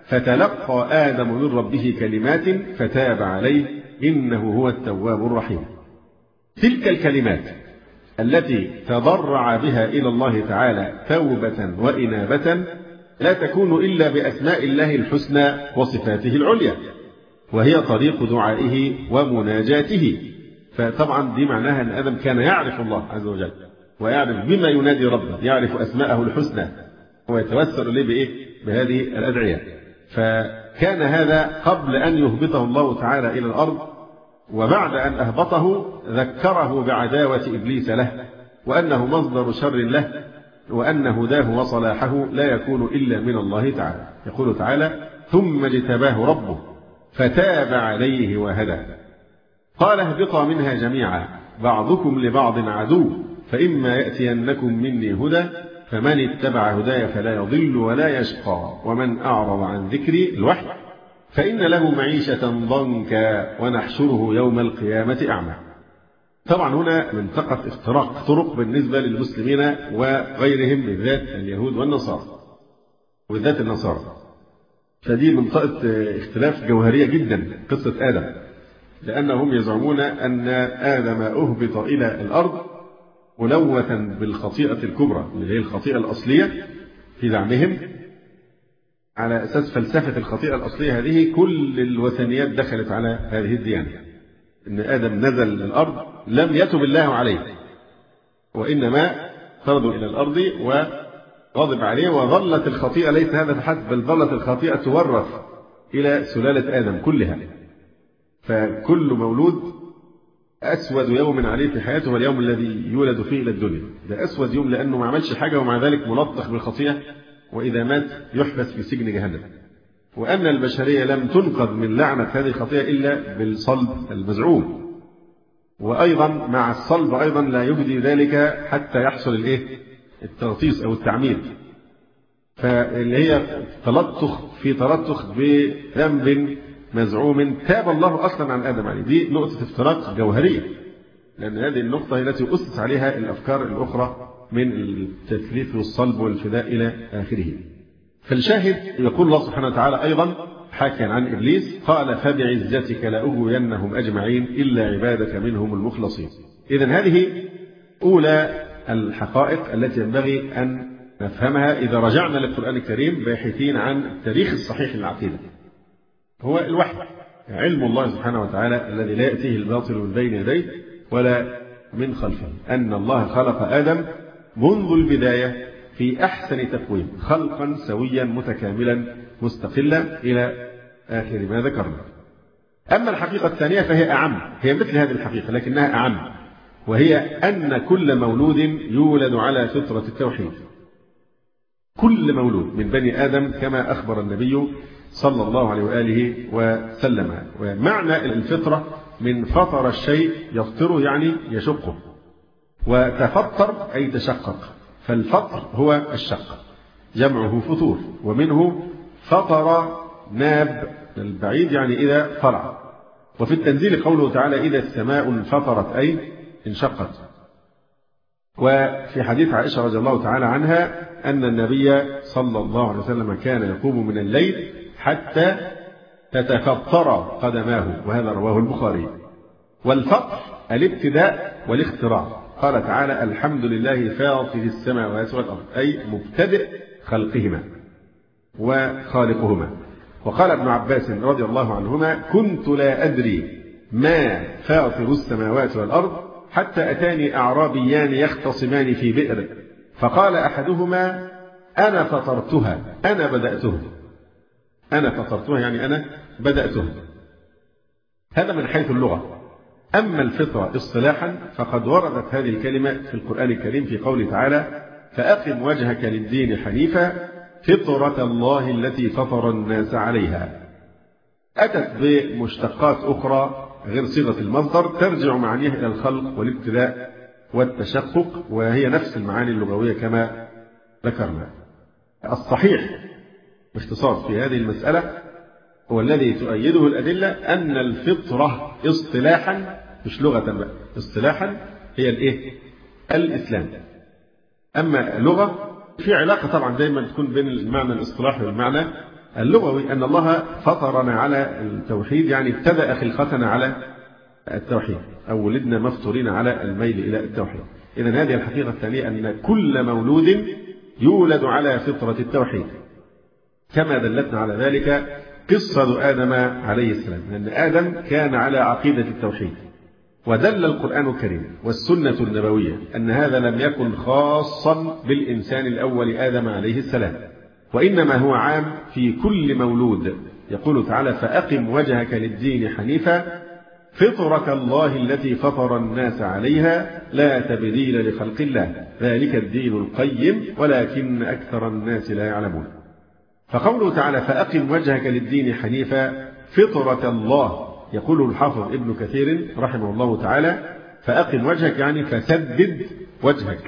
[SPEAKER 2] فتلقى آدم من ربه كلمات فتاب عليه إنه هو التواب الرحيم. تلك الكلمات التي تضرع بها إلى الله تعالى توبة وإنابة لا تكون إلا بأسماء الله الحسنى وصفاته العليا، وهي طريق دعائه ومناجاته. فطبعا دي معناها أن آدم كان يعرف الله عز وجل ويعرف بما ينادي ربه، يعرف أسماءه الحسنى ويتوسل إليه بإيه؟ بهذه الأدعية. فكان هذا قبل أن يهبطه الله تعالى إلى الأرض، وبعد أن أهبطه ذكره بعداوة إبليس له، وأنه مصدر شر له، وأن هداه وصلاحه لا يكون إلا من الله تعالى. يقول تعالى: ثم اجتباه ربه فتاب عليه وهدى. قال: اهبطا منها جميعا بعضكم لبعض عدو، فإما يأتينكم مني هدى فمن اتبع هداي فلا يضل ولا يشقى، ومن أعرض عن ذكري الوحي فإن له معيشة ضنكا ونحشره يوم القيامة أعمى. طبعا هنا منطقة افتراق طرق بالنسبة للمسلمين وغيرهم، بالذات اليهود والنصارى، وبالذات النصارى. فدي منطقة اختلاف جوهرية جدا قصة آدم، لأنهم يزعمون أن آدم أهبط إلى الأرض ملوثا بالخطيئة الكبرى اللي هي الخطيئة الأصلية في زعمهم، على أساس فلسفة الخطيئة الأصلية هذه كل الوثنيات دخلت على هذه الديانة، إن آدم نزل للأرض لم يتب الله عليه، وإنما طردوا إلى الأرض وغضب عليه، وظلت الخطيئة ليس هذا فحسب، بل ظلت الخطيئة تورث إلى سلالة آدم كلها. فكل مولود أسود يوم عليه في حياته هو اليوم الذي يولد فيه إلى الدنيا. ده أسود يوم لأنه ما عملش حاجة ومع ذلك ملطخ بالخطيئة، وإذا مات يحبس في سجن جهنم. وأن البشرية لم تنقذ من لعنة هذه الخطيئة إلا بالصلب المزعوم، وأيضا مع الصلب أيضا لا يجدي ذلك حتى يحصل الإيه؟ التغطيس أو التعمير. فاللي هي تلطخ في تلطخ بذنب مزعوم تاب الله أصلا عن آدم عليه. دي نقطة افتراق جوهرية، لأن هذه النقطة هي التي أسس عليها الأفكار الأخرى من التثليث والصلب والفداء إلى آخره. فالشاهد يقول الله سبحانه وتعالى أيضا حكى عن إبليس: قال فبعزتك لأغوينهم أجمعين إلا عبادك منهم المخلصين. إذن هذه أولى الحقائق التي ينبغي أن نفهمها إذا رجعنا للقرآن الكريم باحثين عن التاريخ الصحيح للعقيدة. هو الوحي، علم الله سبحانه وتعالى الذي لا يأتيه الباطل من بين يديه ولا من خلفه، أن الله خلق آدم منذ البداية في أحسن تقويم، خلقا سويا متكاملا مستقلا إلى آخر ما ذكرنا. أما الحقيقة الثانية فهي أعم، هي مثل هذه الحقيقة لكنها أعم، وهي أن كل مولود يولد على فطرة التوحيد. كل مولود من بني آدم كما أخبر النبي صلى الله عليه وآله وسلم. ومعنى الفطرة من فطر الشيء يفطره يعني يشقه، وتفطر أي تشقق، فالفطر هو الشق، جمعه فطور، ومنه فطر ناب البعيد يعني إذا فرع. وفي التنزيل قوله تعالى: إذا السماء انفطرت أي انشقت. وفي حديث عائشة رضي الله تعالى عنها أن النبي صلى الله عليه وسلم كان يقوم من الليل حتى تتفطر قدماه، وهذا رواه البخاري. والفطر الابتداء والاختراع. قال تعالى: الحمد لله فاطر السماوات والأرض، أي مبتدئ خلقهما وخالقهما. وقال ابن عباس رضي الله عنهما: كنت لا أدري ما فاطر السماوات والأرض حتى أتاني أعرابيان يختصمان في بئر، فقال أحدهما: أنا فطرتها، أنا بدأتها. أنا فطرتها يعني أنا بدأتها. هذا من حيث اللغة. أما الفطرة اصطلاحا فقد وردت هذه الكلمة في القرآن الكريم في قوله تعالى: فأقم وجهك للدين حنيفا فطرة الله التي فطر الناس عليها. أتت بمشتقات أخرى غير صيغة المصدر ترجع معانيها إلى الخلق والابتداء والتشقق، وهي نفس المعاني اللغوية كما ذكرنا. الصحيح باختصار في هذه المسألة هو الذي تؤيده الأدلة أن الفطرة اصطلاحا مش لغة بقى، اصطلاحا هي الإيه؟ الإسلام. أما لغة في علاقة طبعا دايما تكون بين المعنى الاصطلاحي والمعنى اللغوي أن الله فطرنا على التوحيد، يعني ابتدأ خلقتنا على التوحيد، أو ولدنا مفطورين على الميل إلى التوحيد. إذن هذه الحقيقة الثانية، أن كل مولود يولد على فطرة التوحيد، كما دلتنا على ذلك قصة آدم عليه السلام، لأن آدم كان على عقيدة التوحيد. ودل القرآن الكريم والسنة النبوية أن هذا لم يكن خاصا بالإنسان الأول آدم عليه السلام، وإنما هو عام في كل مولود. يقول تعالى: فأقم وجهك للدين حنيفا فطرة الله التي فطر الناس عليها لا تبديل لخلق الله ذلك الدين القيم ولكن أكثر الناس لا يعلمون. فقوله تعالى: فأقم وجهك للدين حنيفا فطرة الله، يقول الحافظ ابن كثير رحمه الله تعالى: فأقم وجهك يعني فسدد وجهك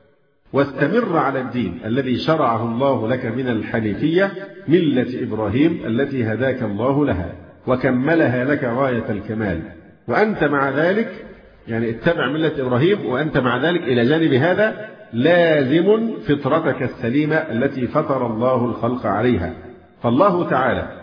[SPEAKER 2] واستمر على الدين الذي شرعه الله لك من الحنيفية ملة إبراهيم التي هداك الله لها وكملها لك غاية الكمال، وأنت مع ذلك يعني اتبع ملة إبراهيم، وأنت مع ذلك إلى جانب هذا لازم فطرتك السليمة التي فطر الله الخلق عليها. فالله تعالى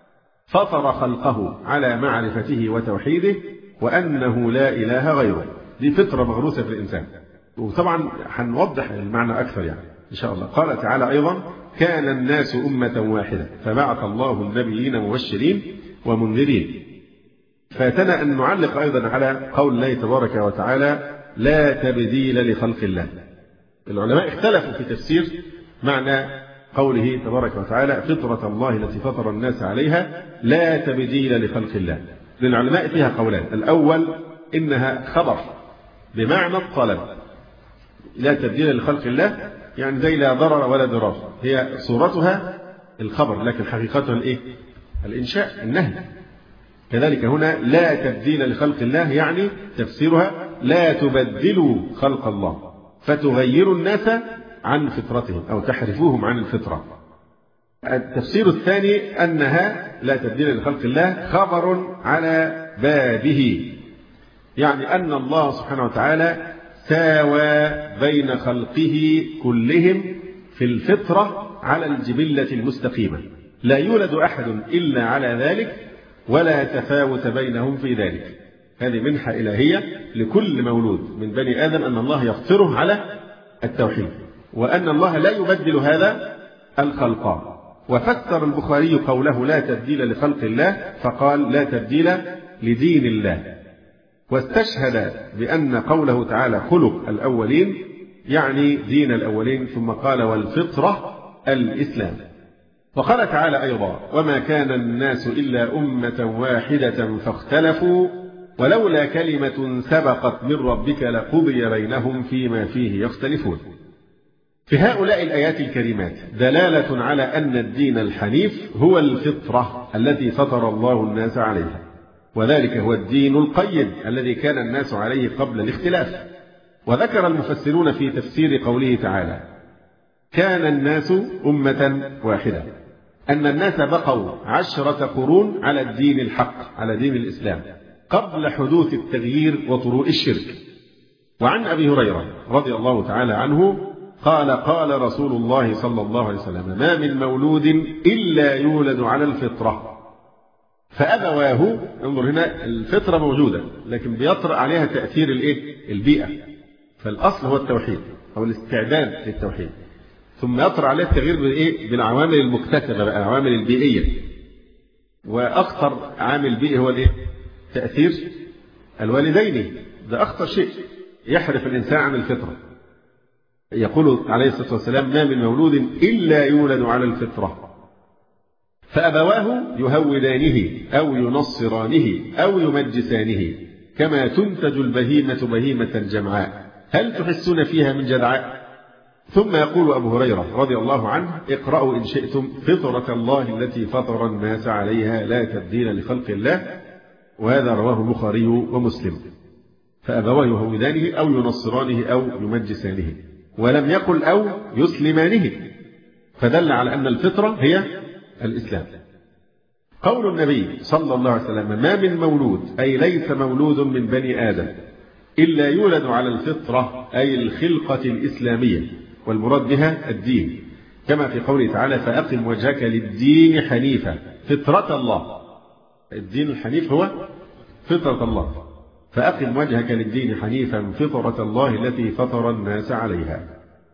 [SPEAKER 2] فطر خلقه على معرفته وتوحيده وأنه لا إله غيره، دي فطرة مغروسة في الإنسان. وطبعا هنوضح المعنى أكثر يعني إن شاء الله. قال تعالى أيضا: كان الناس أمة واحدة فبعث الله النبيين مبشرين ومنذرين. فاتنا أن نعلق أيضا على قول الله تبارك وتعالى: لا تبديل لخلق الله. العلماء اختلفوا في تفسير معنى قوله تبارك وتعالى: فطرة الله التي فطر الناس عليها لا تبديل لخلق الله. للعلماء فيها قولان: الأول إنها خبر بمعنى الطلب، لا تبديل لخلق الله يعني زي لا ضرر ولا ضرار، هي صورتها الخبر لكن حقيقتها الإيه؟ الإنشاء، النهي. كذلك هنا لا تبديل لخلق الله يعني تفسيرها لا تبدلوا خلق الله فتغيروا الناس عن فطرتهم أو تحرفوهم عن الفطرة. التفسير الثاني أنها لا تبديل لخلق الله خبر على بابه، يعني أن الله سبحانه وتعالى ساوى بين خلقه كلهم في الفطرة على الجبلة المستقيمة، لا يولد أحد إلا على ذلك ولا تفاوت بينهم في ذلك. هذه منحة إلهية لكل مولود من بني آدم أن الله يفطره على التوحيد، وأن الله لا يبدل هذا الخلق. وفسر البخاري قوله لا تبديل لخلق الله فقال: لا تبديل لدين الله. واستشهد بأن قوله تعالى خلق الأولين يعني دين الأولين، ثم قال: والفطرة الإسلام. وقال تعالى أيضا: وما كان الناس إلا أمة واحدة فاختلفوا ولولا كلمة سبقت من ربك لقضي بينهم فيما فيه يختلفون. في هؤلاء الآيات الكريمات دلالة على أن الدين الحنيف هو الفطرة التي فطر الله الناس عليها، وذلك هو الدين القيم الذي كان الناس عليه قبل الاختلاف. وذكر المفسرون في تفسير قوله تعالى: كان الناس أمة واحدة أن الناس بقوا عشرة قرون على الدين الحق، على دين الإسلام، قبل حدوث التغيير وطروء الشرك. وعن أبي هريرة رضي الله تعالى عنه قال: قال رسول الله صلى الله عليه وسلم: ما من مولود إلا يولد على الفطرة فأبواه. انظر هنا الفطرة موجودة لكن بيطرأ عليها تأثير الإيه؟ البيئة. فالأصل هو التوحيد أو الاستعداد للتوحيد، ثم يطرأ عليه التغيير بالإيه؟ بالعوامل المكتسبة، العوامل البيئية. وأخطر عامل بيئي هو الإيه؟ تأثير الوالدين، ده أخطر شيء يحرف الإنسان عن الفطرة. يقول عليه الصلاة والسلام: ما من مولود إلا يولد على الفطرة فأبواه يهودانه أو ينصرانه أو يمجسانه كما تنتج البهيمة بهيمة جمعاء هل تحسون فيها من جدعاء. ثم يقول أبو هريرة رضي الله عنه: اقرأوا إن شئتم فطرة الله التي فطر الناس عليها لا تبديل لخلق الله. وهذا رواه البخاري ومسلم. فأبواه يهودانه أو ينصرانه أو يمجسانه، ولم يقل أو يسلمانه، فدل على أن الفطرة هي الإسلام. قول النبي صلى الله عليه وسلم: ما من مولود أي ليس مولود من بني آدم إلا يولد على الفطرة أي الخلقة الإسلامية، والمراد بها الدين، كما في قوله تعالى فأقم وجهك للدين حنيفا فطرة الله. الدين الحنيف هو فطرة الله، فأقم وجهك للدين حنيفا فطرة الله التي فطر الناس عليها.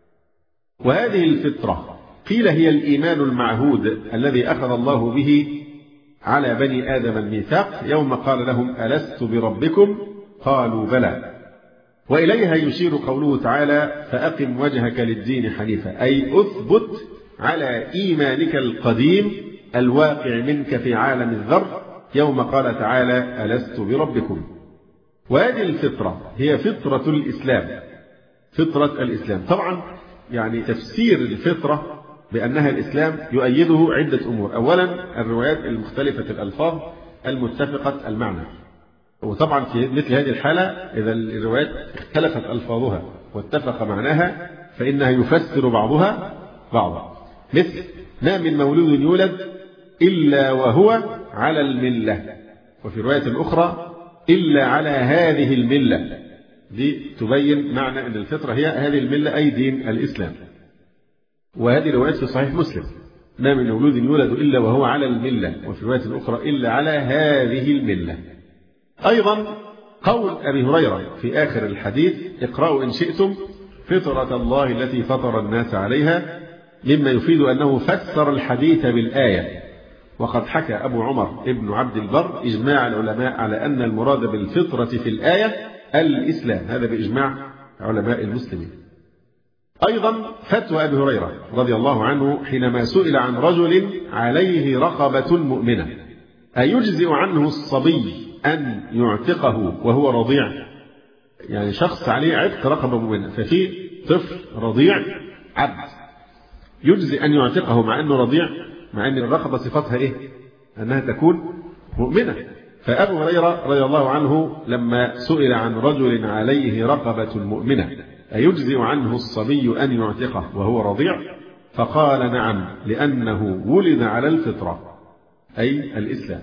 [SPEAKER 2] وهذه الفطرة قيل هي الإيمان المعهود الذي أخذ الله به على بني آدم الميثاق يوم قال لهم ألست بربكم قالوا بلى. وإليها يشير قوله تعالى فأقم وجهك للدين حنيفا، أي أثبت على إيمانك القديم الواقع منك في عالم الذر يوم قال تعالى ألست بربكم. وهذه الفطرة هي فطرة الإسلام، فطرة الإسلام. طبعا يعني تفسير الفطرة بأنها الإسلام يؤيده عدة أمور. أولا الروايات المختلفة الألفاظ المتفقة المعنى، وطبعا في مثل هذه الحالة إذا الروايات اختلفت ألفاظها واتفق معناها فإنها يفسر بعضها بعضا. مثل ما من مولود يولد إلا وهو على الملة، وفي رواية أخرى إلا على هذه الملة. دي تبين معنى أن الفطرة هي هذه الملة أي دين الإسلام. وهذه روايات في صحيح مسلم ما من مولود يولد إلا وهو على الملة، وفي رواية أخرى إلا على هذه الملة. أيضا قول أبي هريرة في آخر الحديث اقرأوا إن شئتم فطرة الله التي فطر الناس عليها، مما يفيد أنه فسر الحديث بالآية. وقد حكى أبو عمر ابن عبد البر إجماع العلماء على أن المراد بالفطرة في الآية الإسلام، هذا بإجماع علماء المسلمين. أيضا فتوى أبي هريرة رضي الله عنه حينما سئل عن رجل عليه رقبة مؤمنة أيجزئ عنه الصبي أن يعتقه وهو رضيع؟ يعني شخص عليه عتق رقبة مؤمنة، ففي طفل رضيع عبد يجزئ أن يعتقه مع أنه رضيع، مع أن الرقبة صفتها إيه؟ أنها تكون مؤمنة. فأبو هريرة رضي الله عنه لما سئل عن رجل عليه رقبة مؤمنة أيجزئ عنه الصبي أن يعتقه وهو رضيع؟ فقال نعم، لأنه ولد على الفطرة أي الإسلام.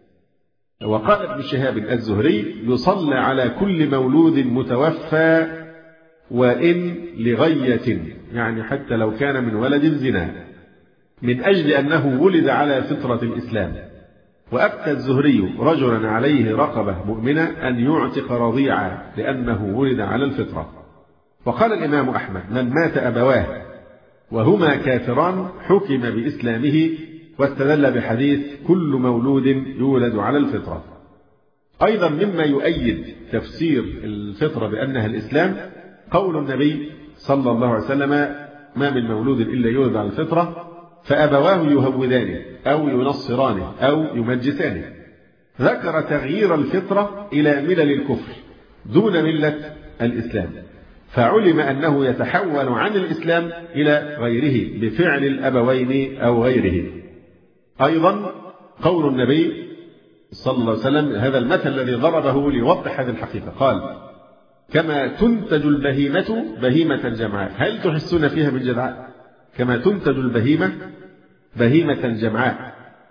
[SPEAKER 2] وقال ابن شهاب الزهري يصلى على كل مولود متوفى وإن لغية، يعني حتى لو كان من ولد زنا، من أجل أنه ولد على فطرة الإسلام. وأفتى الزهري رجلا عليه رقبة مؤمنة أن يعتق رضيعا لأنه ولد على الفطرة. وقال الإمام أحمد من مات أبواه وهما كافران حكم بإسلامه، واستدل بحديث كل مولود يولد على الفطرة. أيضا مما يؤيد تفسير الفطرة بأنها الإسلام قول النبي صلى الله عليه وسلم ما من مولود إلا يولد على الفطرة فأبواه يهودانه أو ينصرانه أو يمجسانه. ذكر تغيير الفطرة إلى ملل الكفر دون ملة الإسلام، فعلم أنه يتحول عن الإسلام إلى غيره بفعل الأبوين أو غيره. أيضا قول النبي صلى الله عليه وسلم هذا المثل الذي ضربه ليوضح هذه الحقيقة، قال كما تنتج البهيمة بهيمة جمعاء هل تحسون فيها من جدعاء؟ كما تنتج البهيمة بهيمة جمعاء،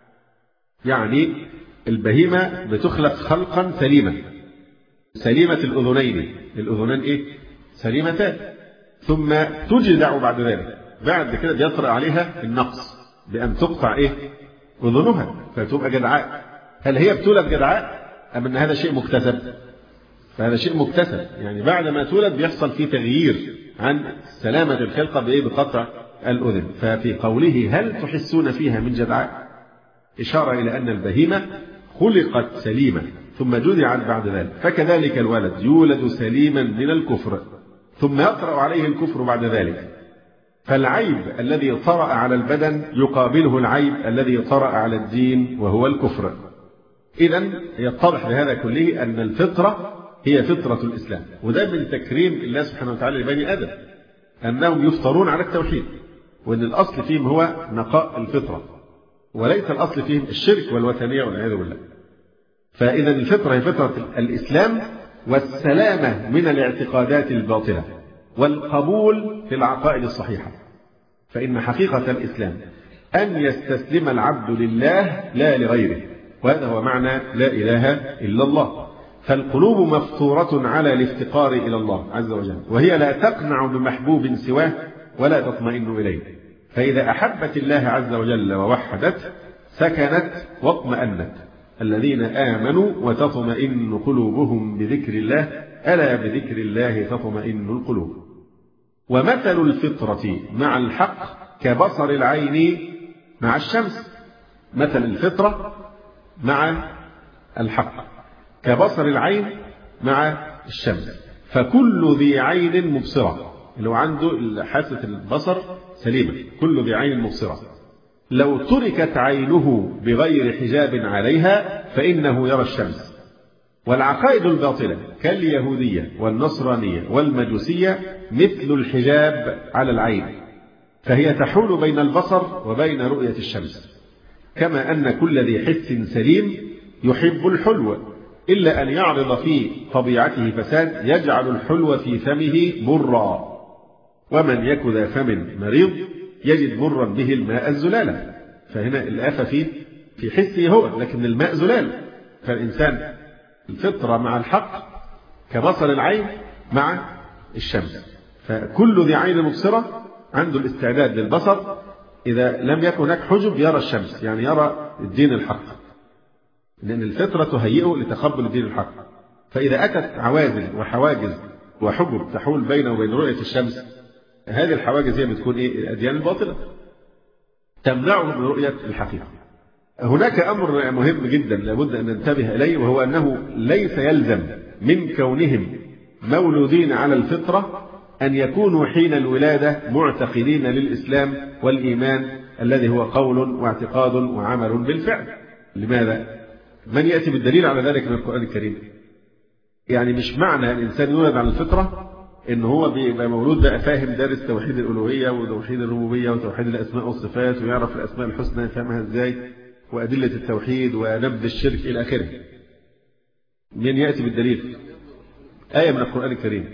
[SPEAKER 2] يعني البهيمة بتخلق خلقا سليما سليمة الأذنين، الأذنان إيه؟ سليمتان، ثم تجدع بعد ذلك، بعد كده بيطرأ عليها النقص بأن تقطع إيه؟ أذنها فتبقى جدعاء. هل هي بتولد جدعاء أم أن هذا شيء مكتسب؟ فهذا شيء مكتسب، يعني بعد ما تولد بيحصل فيه تغيير عن سلامة الخلقة بإيه؟ بقطع الأذن. ففي قوله هل تحسون فيها من جدعاء إشارة إلى أن البهيمة خلقت سليمة ثم جدعت بعد ذلك، فكذلك الولد يولد سليما من الكفر ثم يطرأ عليه الكفر بعد ذلك. فالعيب الذي طرأ على البدن يقابله العيب الذي طرأ على الدين وهو الكفر. إذن يتضح بهذا كله أن الفطرة هي فطرة الإسلام، وده من تكريم الله سبحانه وتعالى لبني آدم أنهم يفطرون على التوحيد، وأن الأصل فيهم هو نقاء الفطرة وليس الأصل فيهم الشرك والوثنية والعياذ بالله. فإذا الفطرة هي فطرة الإسلام والسلامة من الاعتقادات الباطلة والقبول في العقائد الصحيحة. فإن حقيقة الإسلام أن يستسلم العبد لله لا لغيره، وهذا هو معنى لا إله إلا الله. فالقلوب مفطورة على الافتقار إلى الله عز وجل، وهي لا تقنع بمحبوب سواه ولا تطمئن إليه. فإذا أحبت الله عز وجل ووحدت سكنت واطمأنت. الذين آمنوا وتطمئن قلوبهم بذكر الله ألا بذكر الله تطمئن القلوب. ومثل الفطرة مع الحق كبصر العين مع الشمس. مثل الفطرة مع الحق كبصر العين مع الشمس. فكل ذي عين مبصرة، اللي هو عنده حاسة البصر سليمة، كل ذي عين مبصرة، لو تركت عينه بغير حجاب عليها فإنه يرى الشمس. والعقائد الباطلة كاليهودية والنصرانية والمجوسية مثل الحجاب على العين، فهي تحول بين البصر وبين رؤية الشمس. كما أن كل ذي حس سليم يحب الحلو، إلا أن يعرض في طبيعته فساد يجعل الحلو في فمه مرا، ومن يك ذا فم مريض يجد مرا به الماء الزلالة. فهنا الآفة في في حسه هو، لكن الماء زلال. فالإنسان الفطرة مع الحق كبصر العين مع الشمس. فكل ذي عين مبصرة عنده الاستعداد للبصر، إذا لم يكن هناك حجب يرى الشمس، يعني يرى الدين الحق، لأن الفطرة تهيئه لتقبل الدين الحق. فإذا أتت عوازل وحواجز وحجب تحول بينه وبين رؤية الشمس، هذه الحواجز هي بتكون إيه؟ الأديان الباطلة تمنعه من رؤية الحقيقة. هناك أمر مهم جدا لابد أن ننتبه إليه، وهو أنه ليس يلزم من كونهم مولودين على الفطرة أن يكونوا حين الولادة معتقدين للإسلام والإيمان الذي هو قول واعتقاد وعمل بالفعل. لماذا؟ من يأتي بالدليل على ذلك من القرآن الكريم؟ يعني مش معنى الإنسان يولد على الفطرة إن هو بيبقى مولود بقى فاهم دارس توحيد الألوهية وتوحيد الربوبية وتوحيد الأسماء والصفات ويعرف الأسماء الحسنى يفهمها إزاي وأدلة التوحيد ونبذ الشرك إلى آخره. من يأتي بالدليل؟ آية من القرآن الكريم: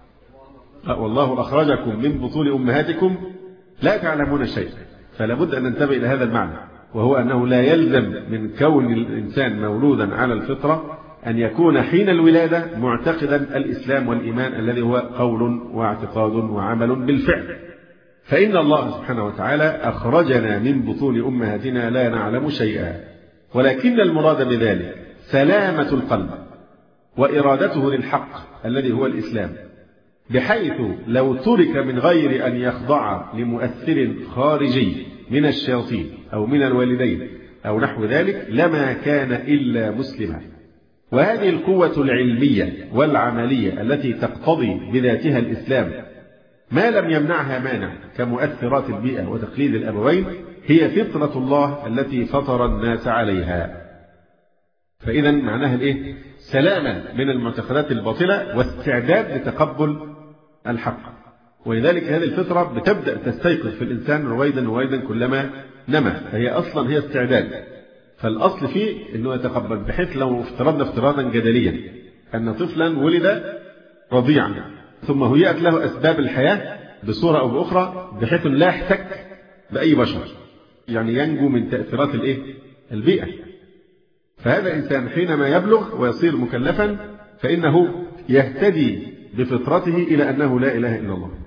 [SPEAKER 2] والله أخرجكم من بطون أمهاتكم لا تعلمون شيئا. فلا بد أن ننتبه إلى هذا المعنى، وهو أنه لا يلزم من كون الإنسان مولودا على الفطرة أن يكون حين الولادة معتقدا الإسلام والإيمان الذي هو قول واعتقاد وعمل بالفعل. فإن الله سبحانه وتعالى أخرجنا من بطون أمهاتنا لا نعلم شيئا، ولكن المراد بذلك سلامة القلب وإرادته للحق الذي هو الإسلام، بحيث لو ترك من غير أن يخضع لمؤثر خارجي من الشياطين أو من الوالدين أو نحو ذلك لما كان إلا مسلما. وهذه القوة العلمية والعملية التي تقتضي بذاتها الإسلام ما لم يمنعها مانع كمؤثرات البيئة وتقليد الأبوين هي فطرة الله التي فطر الناس عليها. فإذا معناها الإيه؟ سلامة من المعتقدات الباطلة واستعداد لتقبل الحق. ولذلك هذه الفطرة بتبدأ تستيقظ في الإنسان رويدا رويدا كلما نما، فهي أصلا هي استعداد. فالأصل فيه أنه يتقبل، بحيث لو افترضنا افتراضا جدليا أن طفلا ولد رضيعا ثم هيئت له أسباب الحياة بصورة أو بأخرى بحيث لا يحتك بأي بشر، يعني ينجو من تأثيرات الإيه؟ البيئة. فهذا الإنسان حينما يبلغ ويصير مكلفا فإنه يهتدي بفطرته إلى أنه لا إله إلا الله.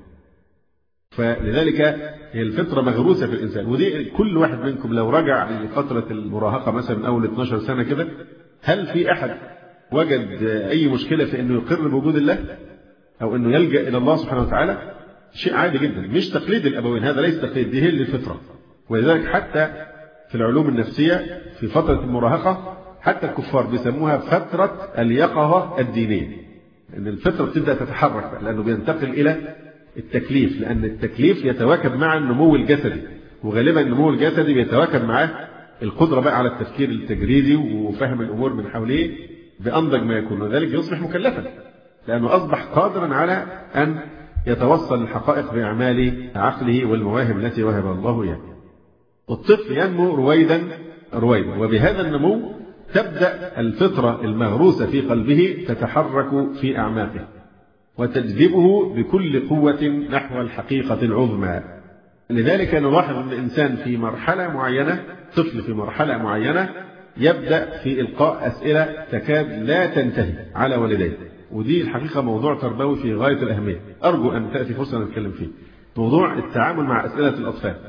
[SPEAKER 2] فلذلك هي الفطرة مغروسة في الإنسان. ودي كل واحد منكم لو رجع لفترة المراهقة مثلا من أول اثناشر سنة كده، هل في أحد وجد أي مشكلة في أنه يقر بوجود الله أو أنه يلجأ إلى الله سبحانه وتعالى؟ شيء عادي جدا، مش تقليد الأبوين، هذا ليس تقليد، دي هي الفطرة. ولذلك حتى في العلوم النفسية في فترة المراهقة حتى الكفار بيسموها فترة اليقظة الدينية، أن الفطرة بتبدأ تتحرك لأنه بينتقل إلى التكليف، لأن التكليف يتواكب مع النمو الجسدي، وغالبا النمو الجسدي بيتواكب معه القدرة بقى على التفكير التجريدي وفهم الأمور من حوله بأنضج ما يكون، وذلك يصبح مكلفا لأنه أصبح قادرا على أن يتوصل للحقائق بأعمال عقله والمواهب التي وهب الله إياه. الطفل ينمو رويدا رويدا، وبهذا النمو تبدأ الفطرة المغروسة في قلبه تتحرك في أعماقه وتجذبه بكل قوة نحو الحقيقة العظمى. لذلك نلاحظ أن الإنسان في مرحلة معينة، طفل في مرحلة معينة يبدأ في إلقاء أسئلة تكاد لا تنتهي على والديه، ودي الحقيقة موضوع تربوي في غاية الأهمية، أرجو أن تأتي فرصة نتكلم فيه. موضوع التعامل مع أسئلة الأطفال،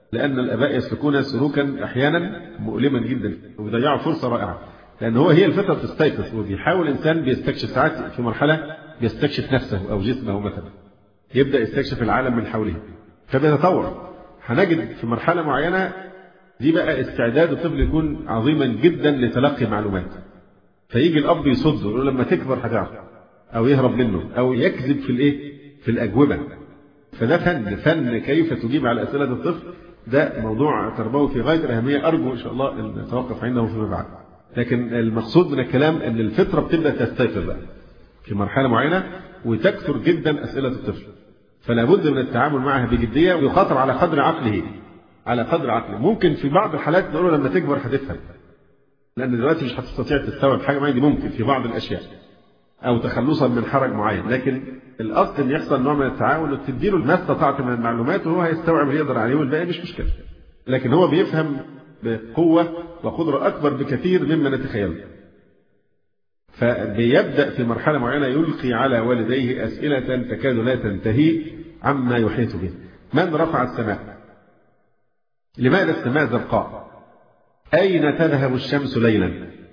[SPEAKER 2] لأن الآباء يسلكون سلوكا أحيانا مؤلما جدا ويضيعوا فرصة رائعة، لأن هو هي الفطرة بتستيقظ، وبيحاول إنسان بيستكشف ساعات في مرحلة بيستكشف نفسه أو جسمه مثلا، يبدأ يستكشف العالم من حوله فبيتطور. هنجد في مرحلة معينة دي بقى استعداد الطفل يكون عظيما جدا لتلقي معلومات، فيجي الأب يصده يقول لما تكبر هتعرف، أو يهرب منه أو يكذب في الإيه في الأجوبة. فده فن فن كيف تجيب على أسئلة الطفل، ده موضوع تربوي في غاية الأهمية، أرجو إن شاء الله أن نتوقف عنده فيما بعد. لكن المقصود من الكلام أن الفطرة بتبدأ تستيقظ بقى في مرحلة معينة وتكثر جدا أسئلة الطفل، فلا بد من التعامل معها بجدية ويخاطب على قدر عقله على قدر عقله. ممكن في بعض الحالات نقول له لما تكبر هتفهم، لأن دلوقتي مش هتستطيع تستوعب حاجة معينة، دي ممكن في بعض الأشياء أو تخلصا من حرج معين، لكن الأصل إن يحصل نوع من التعاون وتديله ما استطعت من المعلومات وهو هيستوعب اللي يقدر عليه والباقي مش مشكلة، لكن هو بيفهم بقوة وقدرة أكبر بكثير مما نتخيله. فبيبدأ في مرحلة معينة يلقي على والديه أسئلة تكاد لا تنتهي عما يحيط به. من رفع السماء؟ لماذا السماء زرقاء؟ أين تذهب الشمس ليلا؟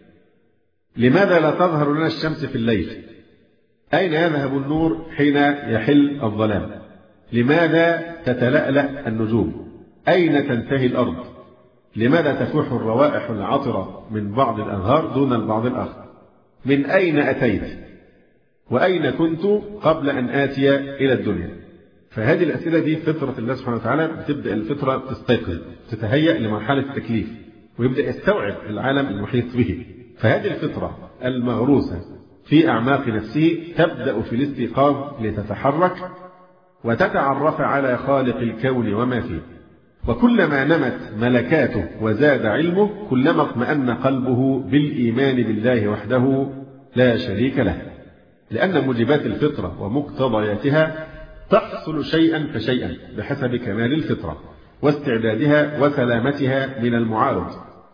[SPEAKER 2] لماذا لا تظهر لنا الشمس في الليل؟ أين يذهب النور حين يحل الظلام؟ لماذا تتلألأ النجوم؟ أين تنتهي الأرض؟ لماذا تفوح الروائح العطرة من بعض الأنهار دون البعض الآخر؟ من أين أتيت؟ وأين كنت قبل أن آتي إلى الدنيا؟ فهذه الأسئلة دي فطرة الله سبحانه وتعالى، بتبدأ الفطرة تستيقظ تتهيأ لمرحلة التكليف ويبدأ يستوعب العالم المحيط به. فهذه الفطرة المغروسة في أعماق نفسه تبدأ في الاستيقاظ لتتحرك وتتعرف على خالق الكون وما فيه. وكلما نمت ملكاته وزاد علمه كلما اطمأن قلبه بالإيمان بالله وحده لا شريك له، لأن موجبات الفطرة ومقتضياتها تحصل شيئا فشيئا بحسب كمال الفطرة واستعدادها وسلامتها من المعارض.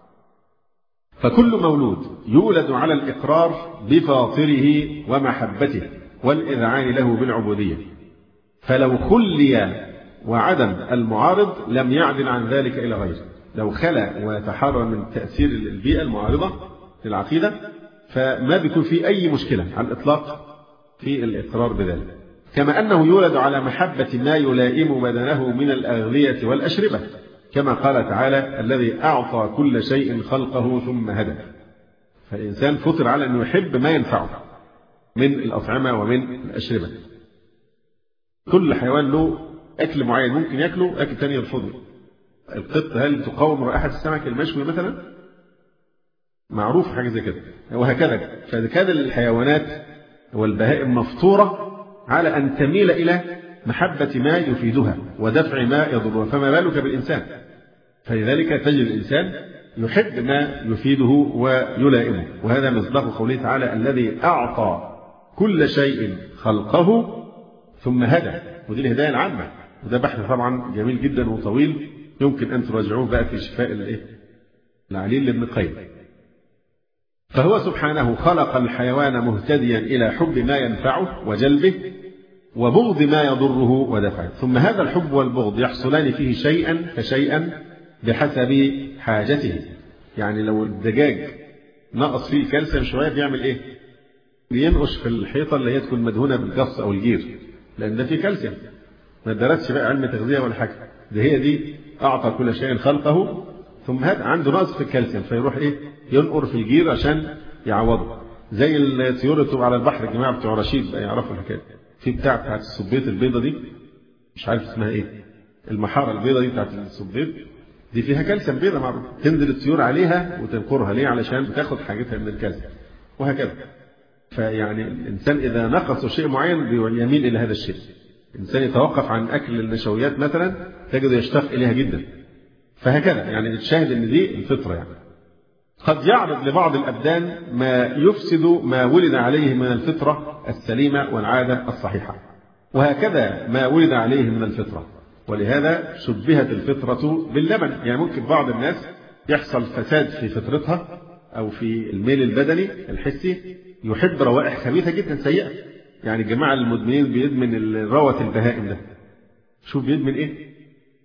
[SPEAKER 2] فكل مولود يولد على الإقرار بفاطره ومحبته والإذعان له بالعبودية، فلو خلي وعدم المعارض لم يعدل عن ذلك إلى غيره. لو خلى ويتحرر من تأثير البيئة المعارضة للعقيدة فما بيكون فيه أي مشكلة على الإطلاق في الإقرار بذلك. كما أنه يولد على محبة ما يلائم بدنه من الأغذية والأشربة، كما قال تعالى الذي أعطى كل شيء خلقه ثم هدى. فالإنسان فطر على أنه يحب ما ينفعه من الأطعمة ومن الأشربة. كل حيوان له أكل معين ممكن يأكله، أكل تاني يرفضه. القط هل تقاوم رائحة السمك المشوي مثلا؟ معروف حاجة زي كده، وهكذا. فكان الحيوانات والبهائم مفطورة على أن تميل إلى محبة ما يفيدها ودفع ما يضرها، فما بالك بالإنسان؟ فلذلك تجد الإنسان يحب ما يفيده ويلائمه، وهذا مصداق قوله تعالى الذي أعطى كل شيء خلقه ثم هدى. ودي الهداية العامة، وده بحث طبعا جميل جدا وطويل يمكن أن تراجعوه بقى في شفاء الإيه العليل لابن القيم. فهو سبحانه خلق الحيوان مهتديا إلى حب ما ينفعه وجلبه وبغض ما يضره ودفعه، ثم هذا الحب والبغض يحصلان فيه شيئا فشيئا بحسب حاجته. يعني لو الدجاج نقص فيه الكالسيوم شوية بيعمل إيه؟ بينقش في الحيطة اللي هي تكون مدهونة بالقص أو الجير، لأن ده فيه كالسيوم. ما درسش بقى علم تغذية ولا حاجة، ده هي دي أعطى كل شيء خلقه ثم هذا عنده نقص في الكالسيوم فيروح إيه ينقر في الجير عشان يعوضه. زي الطيور اللي بتبقى على البحر، الجماعة بتوع رشيد بقى يعرفوا الحكاية. في بتاع بتاعت الصبيط البيضة دي مش عارف اسمها إيه، المحارة البيضة دي بتاعت الصبيط دي فيها كالسيوم بيضة معروف، تنزل الطيور عليها وتنقرها ليه؟ علشان بتاخد حاجتها من الكالسيوم وهكذا. فيعني الإنسان إذا نقص شيء معين يميل إلى هذا الشيء. الإنسان يتوقف عن أكل النشويات مثلا تجد يشتاق إليها جدا، فهكذا. يعني تشاهد أن دي الفطرة. يعني قد يعرض لبعض الأبدان ما يفسد ما ولد عليه من الفطرة السليمة والعادة الصحيحة، وهكذا ما ولد عليه من الفطرة. ولهذا شبهت الفطرة باللبن. يعني ممكن بعض الناس يحصل فساد في فطرتها أو في الميل البدني الحسي، يحب روائح خبيثة جدا سيئة. يعني الجماعة المدمنين بيدمن روث البهائم ده، شوف بيدمن إيه؟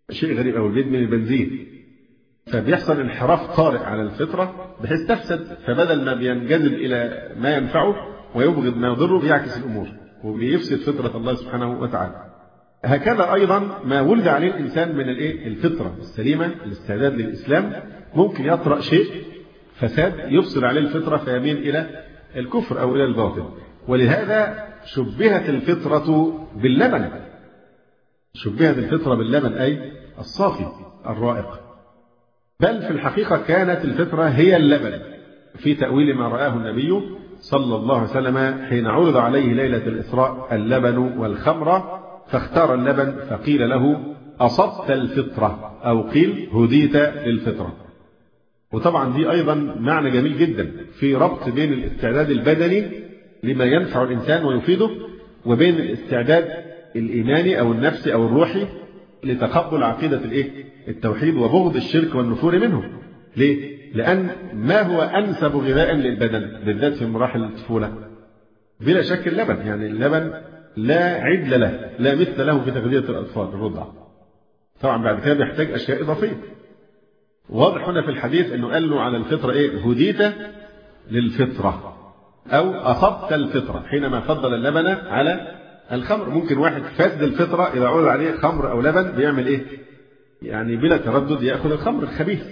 [SPEAKER 2] شيء غريب أو بيدمن البنزين، فبيحصل انحراف طارئ على الفطرة بحيث تفسد، فبدل ما بينجذب إلى ما ينفعه ويبغض ما يضره بيعكس الأمور وبيفسد فطرة الله سبحانه وتعالى. هكذا أيضا ما ولد عليه الإنسان من الإيه؟ الفطرة السليمة، الاستعداد للإسلام، ممكن يطرأ شيء فساد يفسد عليه الفطرة فيميل إلى الكفر أو إلى الباطل. ولهذا شبهت الفطرة باللبن، شبهت الفطرة باللبن أي الصافي الرائق، بل في الحقيقة كانت الفطرة هي اللبن في تأويل ما رآه النبي صلى الله عليه وسلم حين عرض عليه ليلة الإسراء اللبن والخمر فاختار اللبن فقيل له أصبت الفطرة أو قيل هديت للفطرة. وطبعا دي أيضا معنى جميل جدا في ربط بين الاستعداد البدني لما ينفع الإنسان ويفيده وبين الاستعداد الإيماني أو النفسي أو الروحي لتقبل عقيدة الإيه؟ التوحيد وبغض الشرك والنفور منه. ليه؟ لأن ما هو أنسب غذاء للبدن بالذات في مراحل الطفولة؟ بلا شك اللبن، يعني اللبن لا عدل له، لا مثل له في تغذية الأطفال الرضع. طبعا بعد كده بيحتاج أشياء إضافية. واضح هنا في الحديث أنه قال له على الفطرة إيه؟ هديت للفطرة أو أصبت الفطرة حينما فضل اللبن على الخمر. ممكن واحد فاسد الفطرة إذا عرض عليه خمر أو لبن بيعمل إيه؟ يعني بلا تردد يأخذ الخمر الخبيث.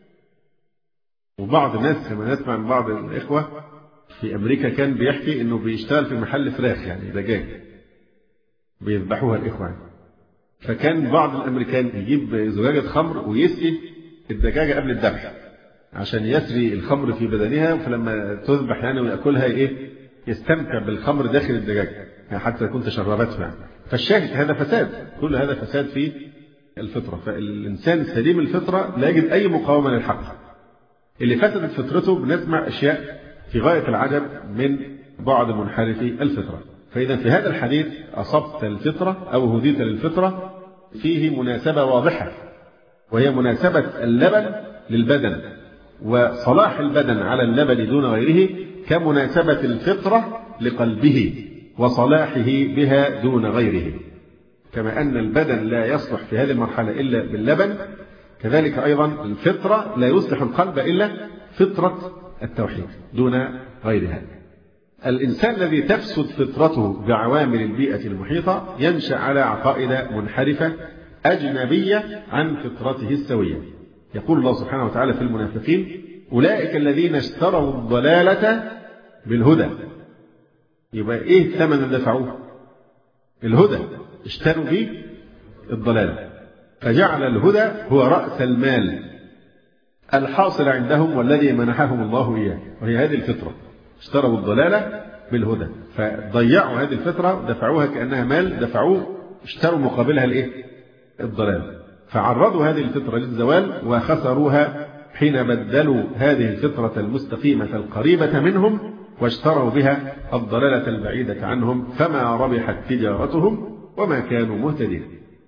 [SPEAKER 2] وبعض الناس كما نسمع من بعض الإخوة في أمريكا كان بيحكي إنه بيشتغل في محل فراخ يعني دجاج بيذبحوها الإخوة يعني. فكان بعض الأمريكان يجيب زجاجة خمر ويسقي الدجاجة قبل الذبح عشان يسري الخمر في بدنها، فلما تذبح يعني ويأكلها إيه يستمتع بالخمر داخل الدجاجة يعني حتى يكون تشربته يعني. فالشاهد هذا فساد، كل هذا فساد في الفطرة. فالإنسان سليم الفطرة لا يجد أي مقاومة للحق. اللي فسدت فطرته بنسمع أشياء في غاية العجب من بعض منحرفي الفطرة. فإذا في هذا الحديث أصبت الفطرة أو هديت للفطرة فيه مناسبة واضحة، وهي مناسبة اللبن للبدن وصلاح البدن على اللبن دون غيره كمناسبة الفطرة لقلبه وصلاحه بها دون غيره. كما أن البدن لا يصلح في هذه المرحلة إلا باللبن، كذلك أيضا الفطرة لا يصلح القلب إلا فطرة التوحيد دون غيرها. الإنسان الذي تفسد فطرته بعوامل البيئة المحيطة ينشأ على عقائد منحرفة أجنبية عن فطرته السوية. يقول الله سبحانه وتعالى في المنافقين أولئك الذين اشتروا الضلالة بالهدى. يبقى إيه الثمن اللي دفعوه؟ الهدى، اشتروا به الضلالة، فجعل الهدى هو رأس المال الحاصل عندهم والذي منحهم الله إياه، وهي هذه الفطرة. اشتروا الضلالة بالهدى، فضيعوا هذه الفطرة دفعوها كأنها مال، دفعوه اشتروا مقابلها الإيه؟ الضلال، فعرضوا هذه الفطرة للزوال وخسروها حين بدلوا هذه الفطرة المستقيمة القريبة منهم واشتروا بها الضلالة البعيدة عنهم، فما ربحت تجارتهم وما كانوا مهتدين.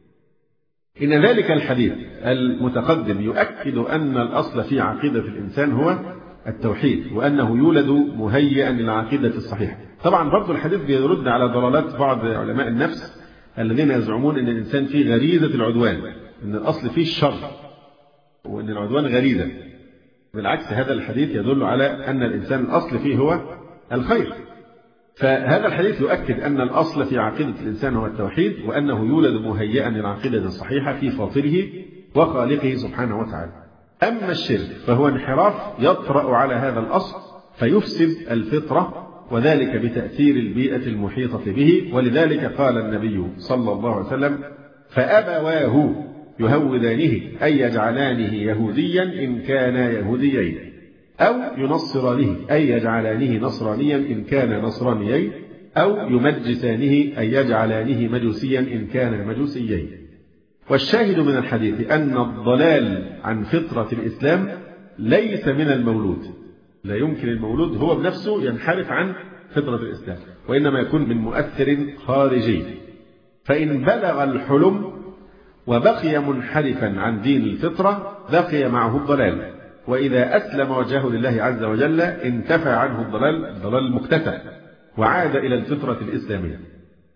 [SPEAKER 2] إن ذلك الحديث المتقدم يؤكد أن الأصل في عقيدة الإنسان هو التوحيد، وأنه يولد مهيئا للعقيدة الصحيحة. طبعا برضو الحديث بيرد على ضلالات بعض علماء النفس الذين يزعمون أن الإنسان فيه غريزة العدوان، أن الأصل فيه الشر وأن العدوان غريزة. بالعكس هذا الحديث يدل على أن الإنسان الأصل فيه هو الخير. فهذا الحديث يؤكد أن الأصل في عقيدة الإنسان هو التوحيد، وأنه يولد مهيئا للعقيدة الصحيحة في فاطره وخالقه سبحانه وتعالى. أما الشرك فهو انحراف يطرأ على هذا الأصل فيفسد الفطرة، وذلك بتأثير البيئة المحيطة به. ولذلك قال النبي صلى الله عليه وسلم فأبواه يهودانه أي يجعلانه يهوديا إن كان يهوديين، أو ينصرانه أي يجعلانه نصرانيا إن كان نصرانيين، أو يمجسانه أي يجعلانه مجوسيا إن كان مجوسيين. والشاهد من الحديث أن الضلال عن فطرة الإسلام ليس من المولود، لا يمكن المولود هو بنفسه ينحرف عن فطرة الإسلام، وإنما يكون من مؤثر خارجي. فإن بلغ الحلم وبقي منحرفا عن دين الفطرة بقي معه الضلال، وإذا أسلم وجهه لله عز وجل انتفى عنه الضلال الضلال المكتسب وعاد إلى الفطرة الإسلامية.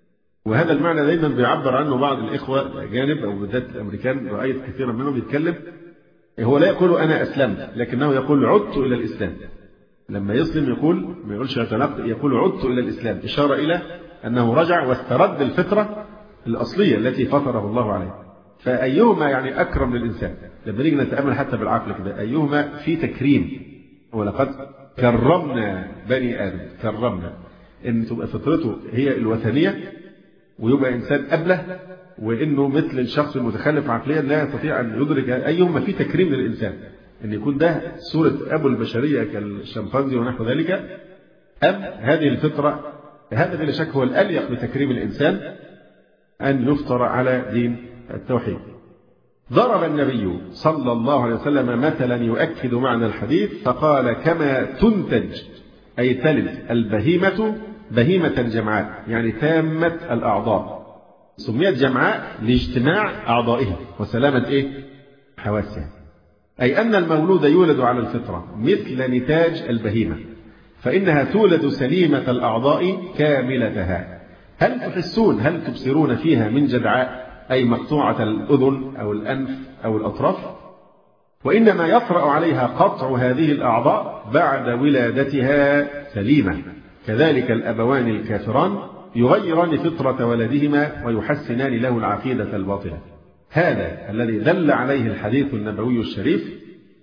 [SPEAKER 2] وهذا المعنى دايما بيعبر عنه بعض الإخوة الأجانب أو بالذات الأمريكان، رأيت كثيرا منهم يتكلم، هو لا يقول أنا أسلمت، لكنه يقول عدت إلى الإسلام. لما يسلم يقول، ما يقولش يتنقل، يقول عدت إلى الإسلام، إشارة إلى أنه رجع واسترد الفطرة الأصلية التي فطره الله عليها. فأيهما يعني أكرم للإنسان؟ لما نيجي نتأمل حتى بالعقل كده، أيهما في تكريم؟ ولقد كرمنا بني آدم، كرمنا، إن تبقى فطرته هي الوثنية ويبقى إنسان أبله، وإنه مثل الشخص المتخلف عقليا لا يستطيع أن يدرك. أيهما في تكريم للإنسان؟ أن يكون ده صورة أبو البشرية كالشمبانزي ونحو ذلك، أم هذه الفطرة؟ هذا بلا شك هو الأليق بتكريم الإنسان، أن يفطر على دين التوحيد. ضرب النبي صلى الله عليه وسلم مثلا يؤكد معنى الحديث فقال: كما تنتج أي تلد البهيمة بهيمة جمعاء، يعني تامة الأعضاء، سميت جمعاء لاجتماع أعضائها وسلامة إيه؟ حواسها، أي أن المولود يولد على الفطرة مثل نتاج البهيمة، فإنها تولد سليمة الأعضاء كاملتها. هل تحسون هل تبصرون فيها من جدعاء، أي مقطوعة الأذن أو الأنف أو الأطراف؟ وإنما يطرأ عليها قطع هذه الأعضاء بعد ولادتها سليمة. كذلك الأبوان الكافران يغيران فطرة ولدهما ويحسنان له العقيدة الباطلة. هذا الذي دل عليه الحديث النبوي الشريف،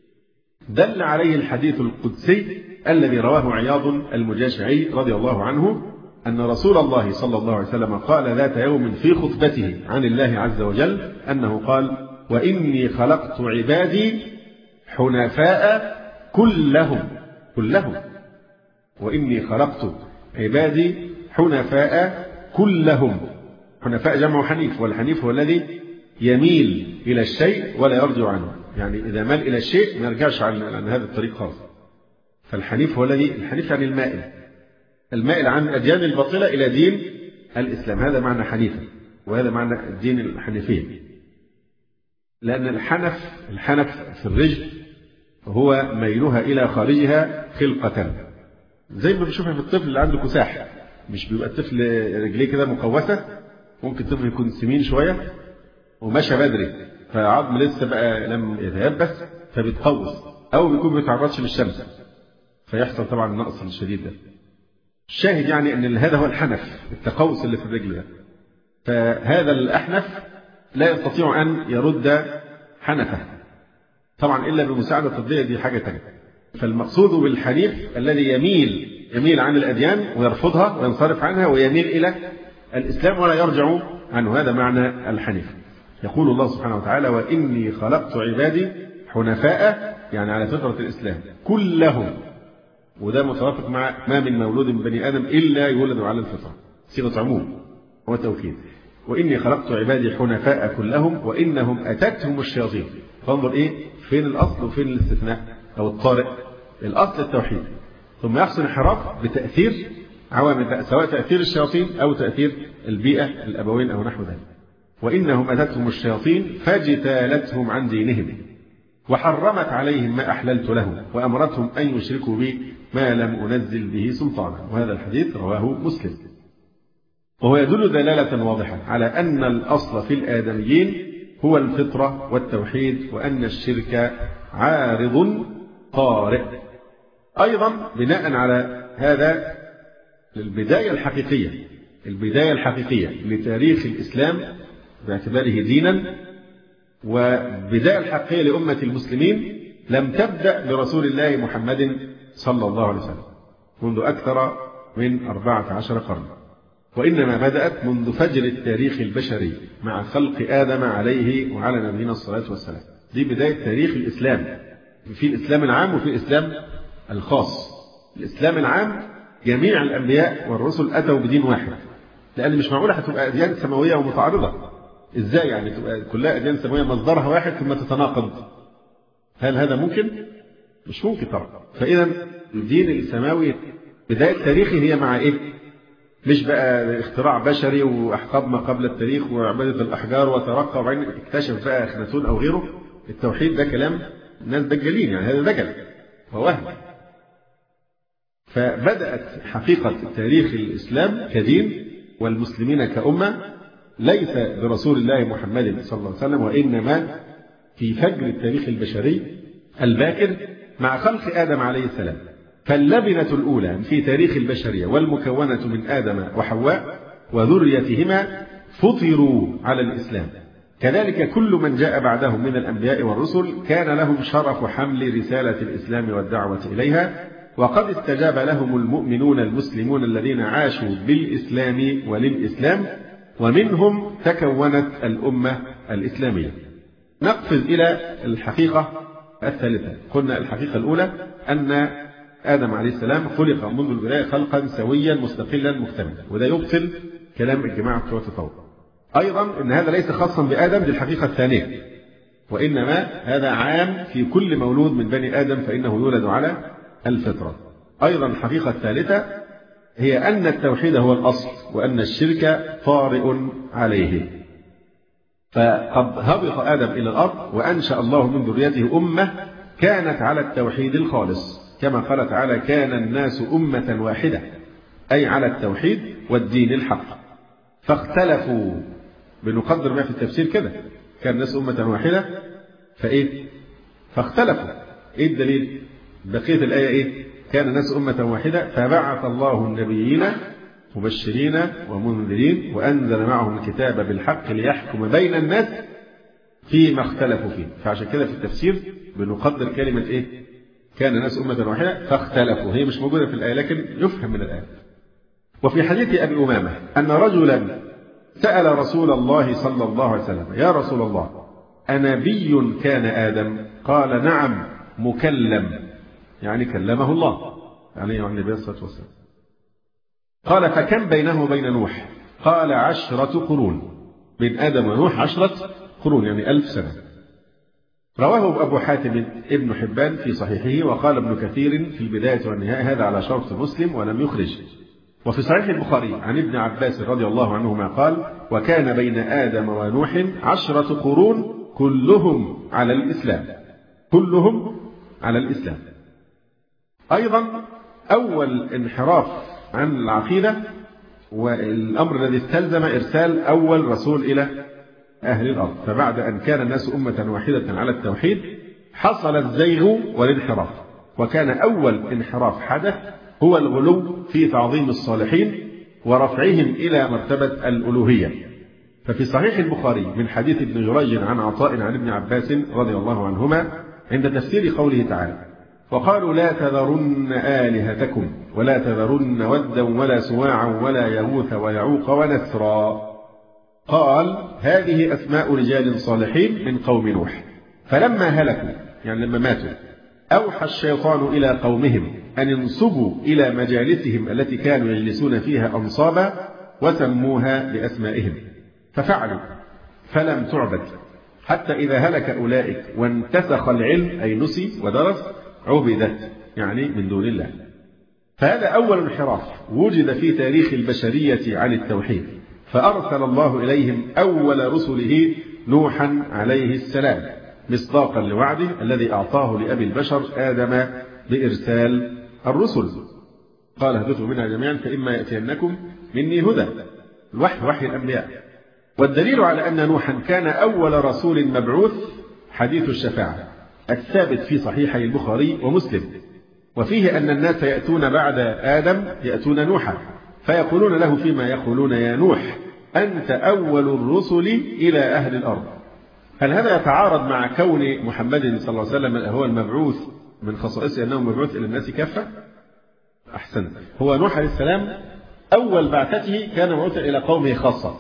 [SPEAKER 2] دل عليه الحديث القدسي الذي رواه عياض المجاشعي رضي الله عنه، أن رسول الله صلى الله عليه وسلم قال ذات يوم في خطبته عن الله عز وجل أنه قال: وإني خلقت عبادي حنفاء كلهم كلهم وإني خلقت عبادي حنفاء كلهم. حنفاء جمع حنيف، والحنيف هو الذي يميل إلى الشيء ولا يرجع عنه، يعني إذا مال إلى الشيء ما يرجعش عن, عن هذا الطريق خالص. فالحنيف هو الذي، الحنيف يعني المائل، المائل عن أديان الباطلة إلى دين الإسلام، هذا معنى حنيفا، وهذا معنى الدين الحنيفية. لأن الحنف الحنف في الرجل هو ميلها إلى خارجها خلقة، زي ما بنشوفها في الطفل اللي عنده كساح، مش بيبقى الطفل رجليه كده مقوسة، ممكن الطفل يكون سمين شوية ومشى بدري فعظم لسه بقى لم يتيبس فبيتقوس، أو بيكون بيتعرضش للشمس فيحصل طبعا النقص الشديد ده. الشاهد يعني أن هذا هو الحنف، التقوس اللي في الرجل ده. فهذا الأحنف لا يستطيع أن يرد حنفه طبعا إلا بمساعدة طبية، دي حاجة تانية. فالمقصود بالحنيف الذي يميل يميل عن الأديان ويرفضها وينصرف عنها ويميل إلى الإسلام ولا يرجع عنه، هذا معنى الحنيف. يقول الله سبحانه وتعالى: وإني خلقت عبادي حنفاء، يعني على فطرة الإسلام كلهم، وده متوافق مع ما من مولود من بني آدم إلا يولد على الفطرة، صيغة عموم وتوكيد. وإني خلقت عبادي حنفاء كلهم وإنهم أتتهم الشياطين. فانظر إيه فين الأصل وفين الاستثناء أو الطارئ؟ الأصل التوحيد، ثم يحصل انحراف بتأثير عوامل، سواء تأثير الشياطين أو تأثير البيئة الأبوين أو نحو ذلك. وإنهم أتتهم الشياطين فاجتالتهم عن دينهم وحرمت عليهم ما أحللت لهم وأمرتهم أن يشركوا بي ما لم أنزل به سلطانا. وهذا الحديث رواه مسلم، وهو يدل دلالة واضحة على أن الأصل في الآدميين هو الفطرة والتوحيد، وأن الشرك عارض طارئ. أيضا بناء على هذا البداية الحقيقية البداية الحقيقية لتاريخ الإسلام باعتباره دينا، وبداية الحقيقية لأمة المسلمين لم تبدأ برسول الله محمد صلى الله عليه وسلم منذ أكثر من أربعة عشر قرنا، وإنما بدأت منذ فجر التاريخ البشري مع خلق آدم عليه وعلى نبينا الصلاة والسلام. دي بداية تاريخ الإسلام، في الإسلام العام وفي الإسلام الخاص. الإسلام العام جميع الأنبياء والرسل أتوا بدين واحد، لأن مش معقولة هتبقى أديان سماوية ومتعارضة. إزاي يعني تبقى كلها أديان سماوية مصدرها واحد ثم تتناقض؟ هل هذا ممكن؟ مش ممكن طبعا. فإذا الدين السماوي بداية تاريخه هي مع إيه؟ مش بقى اختراع بشري وأحقاب ما قبل التاريخ وعبادة الأحجار وترقى وبعدين اكتشف بقى أخناتون أو غيره. التوحيد ده كلام الناس دجالين، يعني هذا دجل ووهم. فبدأت حقيقة تاريخ الإسلام كدين والمسلمين كأمة ليس برسول الله محمد صلى الله عليه وسلم، وإنما في فجر التاريخ البشري الباكر مع خلق آدم عليه السلام. فاللبنة الأولى في تاريخ البشرية والمكونة من آدم وحواء وذريتهما فطروا على الإسلام. كذلك كل من جاء بعدهم من الأنبياء والرسل كان لهم شرف حمل رسالة الإسلام والدعوة إليها، وقد استجاب لهم المؤمنون المسلمون الذين عاشوا بالإسلام وللإسلام، ومنهم تكونت الأمة الإسلامية. نقفز إلى الحقيقة الثالثة. قلنا الحقيقة الأولى أن آدم عليه السلام خلق منذ البداية خلقا سويا مستقلا مكتملا، وده يبطل كلام الجماعة بتوع التطور. أيضا أن هذا ليس خاصا بآدم، دي الحقيقة الثانية، وإنما هذا عام في كل مولود من بني آدم فإنه يولد على الفطرة. أيضا الحقيقة الثالثة هي أن التوحيد هو الأصل، وأن الشرك طارئ عليه. فقد هبط آدم إلى الأرض وأنشأ الله من ذريته أمة كانت على التوحيد الخالص، كما قال تعالى: كان الناس أمة واحدة، أي على التوحيد والدين الحق. فاختلفوا، بنقدر ما في التفسير كده، كان الناس أمة واحدة فإيه؟ فاختلفوا. إيه الدليل؟ بقية الآية إيه؟ كان الناس أمة واحدة فبعث الله النبيين مبشرين ومنذرين وأنزل معهم الكتاب بالحق ليحكم بين الناس فيما اختلفوا فيه. فعشان كده في التفسير بنقدر كلمة إيه؟ كان الناس أمة واحدة فاختلفوا، هي مش موجودة في الآية لكن يفهم من الآية. وفي حديث أبي أمامة أن رجلا سأل رسول الله صلى الله عليه وسلم: يا رسول الله، أنبي كان آدم؟ قال: نعم، مكلم، يعني كلمه الله عليه وعلى النبي الصلاة والسلام. قال: فكم بينه وبين نوح؟ قال: عشرة قرون. بين آدم ونوح عشرة قرون، يعني ألف سنة. رواه أبو حاتم ابن حبان في صحيحه، وقال ابن كثير في البداية والنهاية هذا على شرط مسلم ولم يخرج. وفي صحيح البخاري عن ابن عباس رضي الله عنهما قال: وكان بين آدم ونوح عشرة قرون كلهم على الإسلام، كلهم على الإسلام. أيضا أول انحراف عن العقيدة والأمر الذي استلزم إرسال أول رسول إلى أهل الأرض. فبعد أن كان الناس أمة واحدة على التوحيد حصل الزيغ والانحراف، وكان أول انحراف حدث هو الغلو في تعظيم الصالحين ورفعهم إلى مرتبة الألوهية. ففي صحيح البخاري من حديث ابن جريج عن عطاء عن ابن عباس رضي الله عنهما عند تفسير قوله تعالى: وقالوا لا تذرن آلهتكم ولا تذرن ودا ولا سواعا ولا يغوث ويعوق ونسرا. قال: هذه أسماء رجال صالحين من قوم نوح، فلما هلكوا، يعني لما ماتوا، أوحى الشيطان إلى قومهم أن ينصبوا إلى مجالسهم التي كانوا يجلسون فيها أنصابا وسموها بأسمائهم، ففعلوا فلم تعبد، حتى إذا هلك أولئك وانتسخ العلم أي نسي ودرس عبدت، يعني من دون الله. فهذا أول انحراف وجد في تاريخ البشرية عن التوحيد، فأرسل الله إليهم أول رسله نوحا عليه السلام مصداقا لوعده الذي أعطاه لأبي البشر آدم بإرسال الرسل. قال: اهبطوا منها جميعا فإما يأتينكم مني هدى. الوحي وحي الأنبياء. والدليل على أن نوحا كان أول رسول مبعوث حديث الشفاعة الثابت في صحيحي البخاري ومسلم، وفيه أن الناس يأتون بعد آدم يأتون نوحا فيقولون له فيما يقولون: يا نوح أنت أول الرسل إلى أهل الأرض. هل هذا يتعارض مع كون محمد صلى الله عليه وسلم هو المبعوث من خصائصه أنه مبعوث إلى الناس كافة؟ أحسن. هو نوح عليه السلام أول بعثته كان مبعوثا إلى قومه خاصة،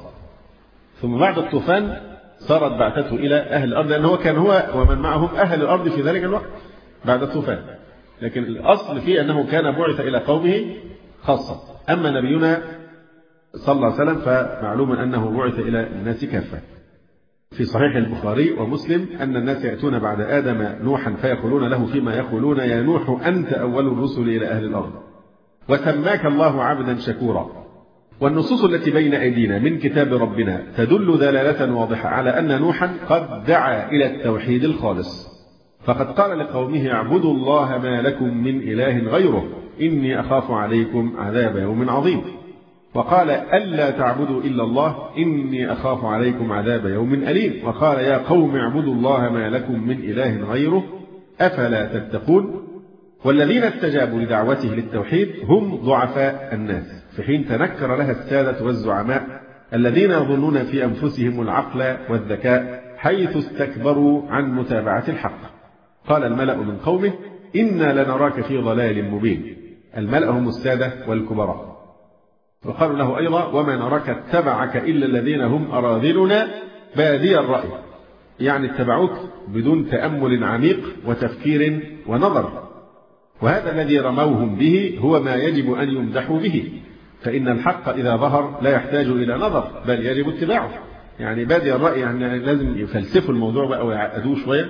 [SPEAKER 2] ثم بعد الطوفان صارت بعثته إلى أهل الأرض، لأنه هو كان هو ومن معهم أهل الأرض في ذلك الوقت بعد الطوفان. لكن الأصل فيه أنه كان بعث إلى قومه خاصة. أما نبينا صلى الله عليه وسلم فمعلوم أنه بعث إلى الناس كافة. في صحيح البخاري ومسلم أن الناس يأتون بعد آدم نوحا فيقولون له فيما يقولون: يا نوح أنت أول الرسل إلى أهل الأرض وسماك الله عبدا شكورا. والنصوص التي بين أيدينا من كتاب ربنا تدل دلالة واضحة على أن نوحا قد دعا إلى التوحيد الخالص، فقد قال لقومه: اعبدوا الله ما لكم من إله غيره إني أخاف عليكم عذاب يوم عظيم. وقال ألا تعبدوا إلا الله إني أخاف عليكم عذاب يوم أليم. وقال يا قوم اعبدوا الله ما لكم من إله غيره أفلا تتقون. والذين استجابوا لدعوته للتوحيد هم ضعفاء الناس، في حين تنكر لها السادة والزعماء الذين يظنون في أنفسهم العقل والذكاء حيث استكبروا عن متابعة الحق. قال الملأ من قومه إنا لنراك في ضلال مبين. الملأ هم السادة والكبراء. وقالوا له أيضا وما نراك اتبعك إلا الذين هم أراذلنا بادي الرأي، يعني اتبعوك بدون تأمل عميق وتفكير ونظر. وهذا الذي رموهم به هو ما يجب أن يمدحوا به، فإن الحق إذا ظهر لا يحتاج إلى نظر بل يجب اتباعه. يعني بادي الرأي يعني لازم يفلسفوا الموضوع بقى ويعقدوه شوية.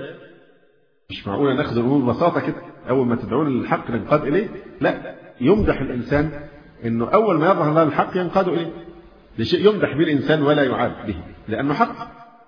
[SPEAKER 2] مش معقولة ناخذ الأمور ببساطة كده، أول ما تدعون للحق ننقاد إليه. لا، يمدح الإنسان إنه أول ما يظهر له الحق ينقاد إليه. لشيء يمدح به الإنسان ولا يعاب به لأنه حق.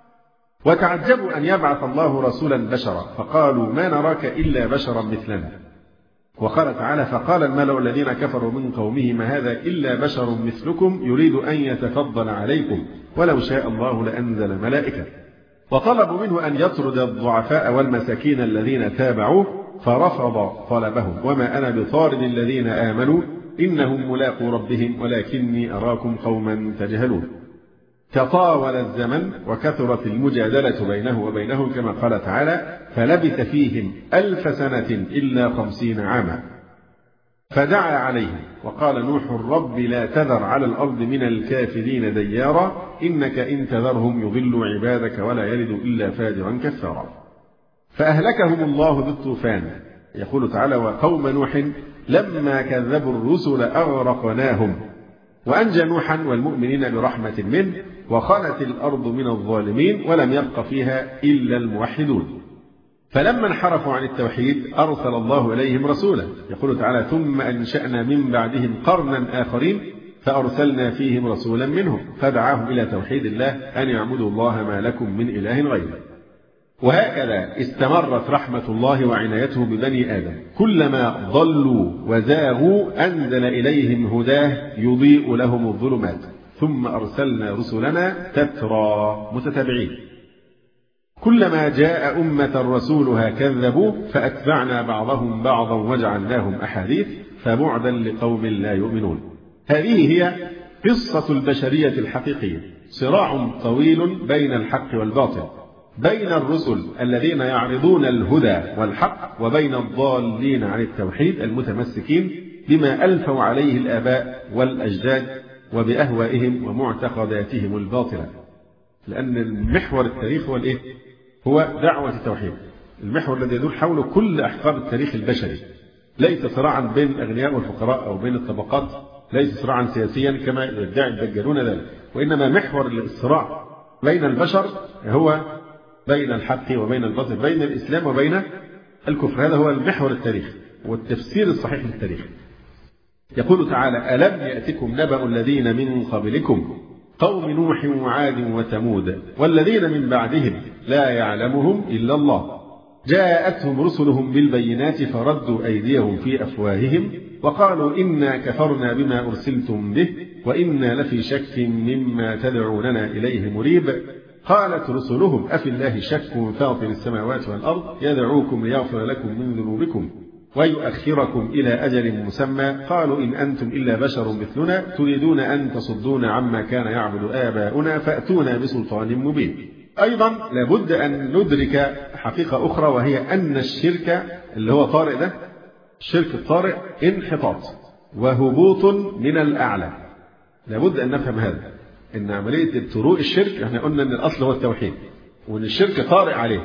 [SPEAKER 2] وتعجبوا أن يبعث الله رسولا بشرا فقالوا ما نراك إلا بشرا مثلنا. وقال تعالى فقال الملأ الذين كفروا من قومه ما هذا إلا بشر مثلكم يريد أن يتفضل عليكم ولو شاء الله لأنزل ملائكة. وطلبوا منه أن يطرد الضعفاء والمساكين الذين تابعوه فرفض طلبهم وما أنا بطارد الذين آمنوا إنهم ملاقو ربهم ولكني أراكم قوما تجهلون. تطاول الزمن وكثرت المجادلة بينه وبينهم كما قال تعالى فلبث فيهم ألف سنة إلا خمسين عاما. فدعا عليهم وقال نوح رب لا تذر على الأرض من الكافرين ديارا إنك إن تذرهم يضلوا عبادك ولا يلدوا إلا فاجرا كفارا. فأهلكهم الله بالطوفان. يقول تعالى وقوم نوح لما كذبوا الرسل أغرقناهم وأنجى نوحا والمؤمنين برحمة منه وخلت الأرض من الظالمين ولم يبق فيها إلا الموحدون. فلما انحرفوا عن التوحيد أرسل الله إليهم رسولا. يقول تعالى ثم أنشأنا من بعدهم قرنا آخرين فأرسلنا فيهم رسولا منهم فدعاهم إلى توحيد الله أن يعبدوا الله ما لكم من إله غيره. وهكذا استمرت رحمة الله وعنايته ببني آدم، كلما ضلوا وزاغوا أنزل إليهم هداه يضيء لهم الظلمات ثم أرسلنا رسلنا تترى متتابعين. كلما جاء أمة رسولها كذبوه فأتبعنا بعضهم بعضا وجعلناهم أحاديث فبعدا لقوم لا يؤمنون. هذه هي قصة البشرية الحقيقية، صراع طويل بين الحق والباطل، بين الرسل الذين يعرضون الهدى والحق وبين الضالين عن التوحيد المتمسكين بما ألفوا عليه الآباء والأجداد وبأهوائهم ومعتقداتهم الباطلة. لأن المحور التاريخ هو الإيه؟ هو دعوة التوحيد، المحور الذي يدور حوله كل أحقاب التاريخ البشري، ليس صراعا بين الأغنياء والفقراء أو بين الطبقات، ليس صراعا سياسيا كما يدعي الدجالون ذلك، وإنما محور الصراع بين البشر هو بين الحق وبين الباطل، بين الإسلام وبين الكفر. هذا هو المحور التاريخي والتفسير الصحيح للتاريخ. يقول تعالى ألم يأتكم نبأ الذين من قبلكم قوم نوح وعاد وثمود والذين من بعدهم لا يعلمهم إلا الله جاءتهم رسلهم بالبينات فردوا أيديهم في أفواههم وقالوا إنا كفرنا بما أرسلتم به وإنا لفي شك مما تدعوننا إليه مريب. قالت رسلهم أفي الله شك فاطر السماوات والأرض يدعوكم ليغفر لكم من ذنوبكم ويؤخركم إلى أجل مسمى قالوا إن أنتم إلا بشر مثلنا تريدون أن تصدون عما كان يعبد آباؤنا فأتونا بسلطان مبين. أيضا لابد أن ندرك حقيقة أخرى وهي أن الشرك اللي هو طارئ ده، الشرك الطارئ انحطاط وهبوط من الأعلى. لابد أن نفهم هذا، إن عملية طروء الشرك احنا قلنا أن الأصل هو التوحيد وأن الشرك طارئ عليه.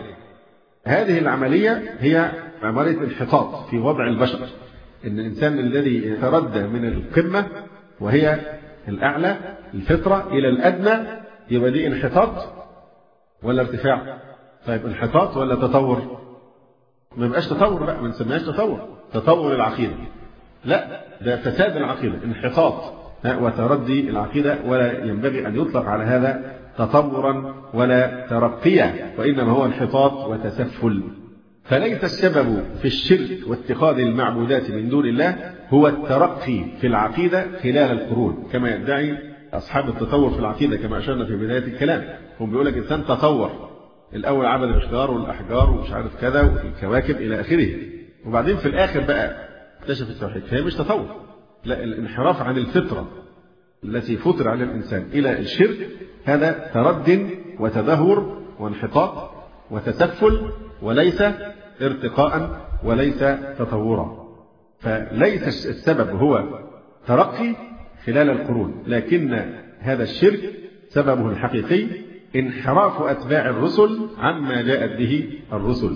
[SPEAKER 2] هذه العملية هي عملية انحطاط في وضع البشر، إن الإنسان الذي تردى من القمة وهي الأعلى الفطرة إلى الأدنى يبقى دي انحطاط ولا ارتفاع؟ طيب انحطاط ولا تطور؟ ما يبقاش تطور بقى، ما نسميهاش تطور، تطور العقيدة لا، ده فساد العقيدة، انحطاط وتردي العقيدة، ولا ينبغي أن يطلق على هذا تطورا ولا ترقيا، وإنما هو انحطاط وتسفل. فليس السبب في الشرك واتخاذ المعبودات من دون الله هو الترقي في العقيدة خلال القرون كما يدعي أصحاب التطور في العقيدة كما أشرنا في بداية الكلام. هم بيقول لك الإنسان تطور، الأول عبد الأشجار والأحجار ومش عارف كذا والكواكب إلى آخره، وبعدين في الآخر بقى اكتشف التوحيد. فهي مش تطور، لا، الانحراف عن الفطرة التي فطر على الإنسان إلى الشرك هذا ترد وتدهور وانحطاط وتسفل وليس ارتقاء وليس تطورا. فليس السبب هو ترقي خلال القرون، لكن هذا الشرك سببه الحقيقي انحراف أتباع الرسل عما جاءت به الرسل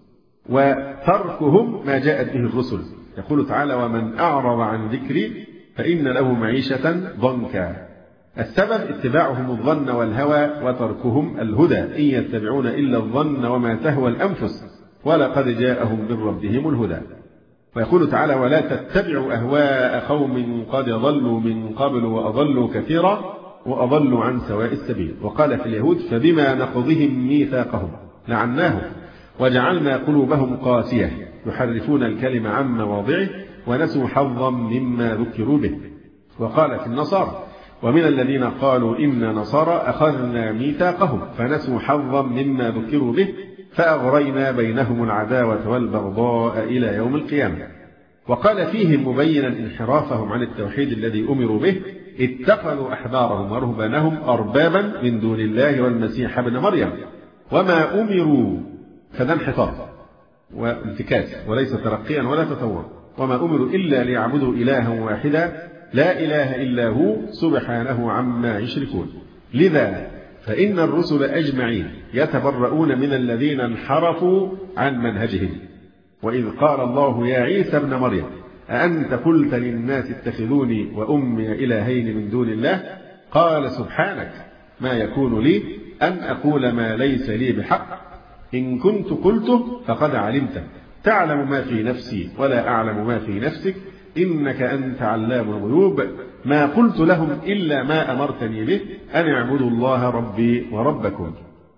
[SPEAKER 2] وتركهم ما جاءت به الرسل. يقول تعالى: ومن أعرض عن ذكري فإن له معيشة ضنكا. السبب اتباعهم الظن والهوى وتركهم الهدى، إن يتبعون إلا الظن وما تهوى الأنفس ولقد جاءهم من ربهم الهدى. ويقول تعالى: ولا تتبعوا أهواء قوم قد ضلوا من قبل وأضلوا كثيرا وأضلوا عن سواء السبيل. وقال في اليهود: فبما نقضهم ميثاقهم لعناهم وجعلنا قلوبهم قاسية يحرفون الكلم عن مواضعه ونسوا حظا مما ذكروا به. وقال في النصارى: ومن الذين قالوا إنا نصارى أخذنا ميثاقهم فنسوا حظا مما ذكروا به فأغرينا بينهم العداوة والبغضاء إلى يوم القيامة. وقال فيهم مبينا انحرافهم عن التوحيد الذي أمروا به: اتخذوا أحبارهم ورهبانهم أربابا من دون الله والمسيح ابن مريم وما أمروا. فده انحطاط وانتكاس وليس ترقيا ولا تطور. وما أمروا إلا ليعبدوا إلها واحدا لا إله إلا هو سبحانه عما يشركون. لذا فإن الرسل أجمعين يتبرؤون من الذين انحرفوا عن منهجهم. وإذ قال الله يا عيسى ابن مريم أأنت قلت للناس اتخذوني وأمي إلهين من دون الله قال سبحانك ما يكون لي أن أقول ما ليس لي بحق إن كنت قلته فقد علمته تعلم ما في نفسي ولا أعلم ما في نفسك إنك أنت علام الغيوب ما قلت لهم إلا ما أمرتني به أن اعبدوا الله ربي وربكم.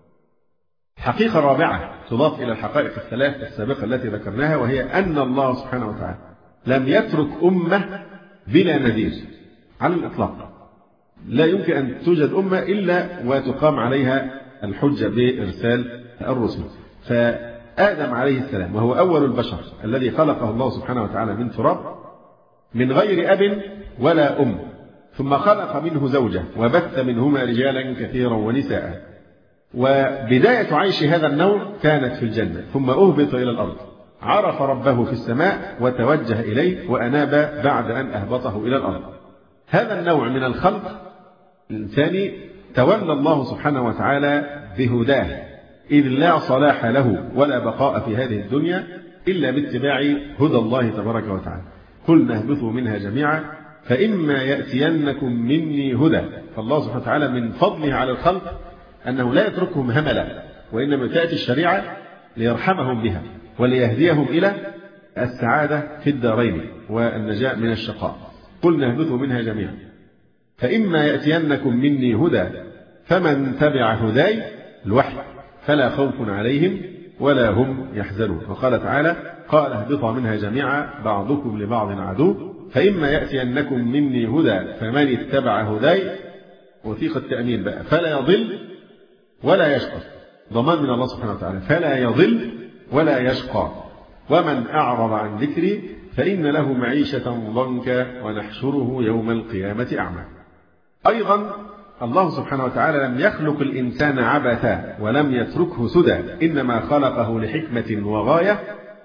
[SPEAKER 2] حقيقة رابعة تضاف إلى الحقائق الثلاث السابقة التي ذكرناها، وهي أن الله سبحانه وتعالى لم يترك أمة بلا نذير على الإطلاق. لا يمكن أن توجد أمة إلا وتقام عليها الحجة بإرسال الرسل. فآدم عليه السلام وهو أول البشر الذي خلقه الله سبحانه وتعالى من تراب من غير أب ولا أم، ثم خلق منه زوجة وبث منهما رجالا كثيرا ونساء. وبداية عيش هذا النوع كانت في الجنة، ثم أهبط إلى الأرض، عرف ربه في السماء وتوجه إليه وأناب بعد أن أهبطه إلى الأرض. هذا النوع من الخلق الإنساني تولى الله سبحانه وتعالى بهداه، إذ لا صلاح له ولا بقاء في هذه الدنيا إلا باتباع هدى الله تبارك وتعالى. قلنا اهبطوا منها جميعا فإما يأتينكم مني هدى. فالله سبحانه وتعالى من فضله على الخلق أنه لا يتركهم هملا، وإنما تأتي الشريعة ليرحمهم بها وليهديهم إلى السعادة في الدارين والنجاة من الشقاء. قلنا اهبطوا منها جميعا فإما يأتينكم مني هدى فمن تبع هداي الوحي فلا خوف عليهم ولا هم يحزنون. وقال تعالى قال اهبطوا منها جميعا بعضكم لبعض عدو فإما يأتينكم مني هدى فمن اتبع هداي وثيق التأمين بقى فلا يضل ولا يشقى، ضمان من الله سبحانه وتعالى، فلا يضل ولا يشقى. ومن أعرض عن ذكري فإن له معيشة ضنكا ونحشره يوم القيامة أعمى. أيضا الله سبحانه وتعالى لم يخلق الإنسان عبثا ولم يتركه سدى، إنما خلقه لحكمة وغاية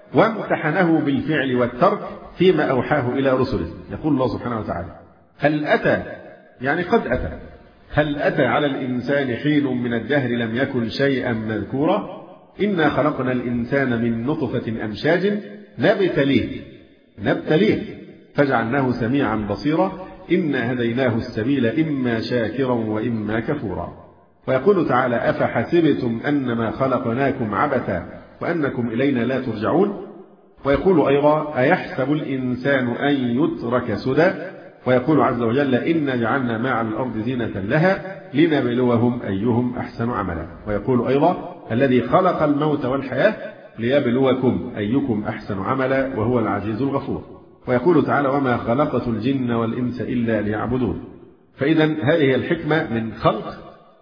[SPEAKER 2] وامتحنه بالفعل والترك فيما أوحاه إلى رسله. يقول الله سبحانه وتعالى هل أتى يعني قد أتى هل أتى على الإنسان حين من الدهر لم يكن شيئا مذكورا إنا خلقنا الإنسان من نطفة أمشاج نبتليه نبتليه فجعلناه سميعا بصيرا إنا هديناه السبيل إما شاكرا وإما كفورا. ويقول تعالى أفحسبتم أنما خلقناكم عبثا وأنكم إلينا لا ترجعون. ويقول أيضا أيحسب الإنسان أن يترك سدى. ويقول عز وجل إنا جعلنا ما على الأرض زينة لها لنبلوهم أيهم أحسن عملا. ويقول أيضا الذي خلق الموت والحياة ليبلوكم أيكم أحسن عملا وهو العزيز الغفور. ويقول تعالى وما خلقت الجن والإنس إلا ليعبدون. فإذا هذه هي الحكمة من خلق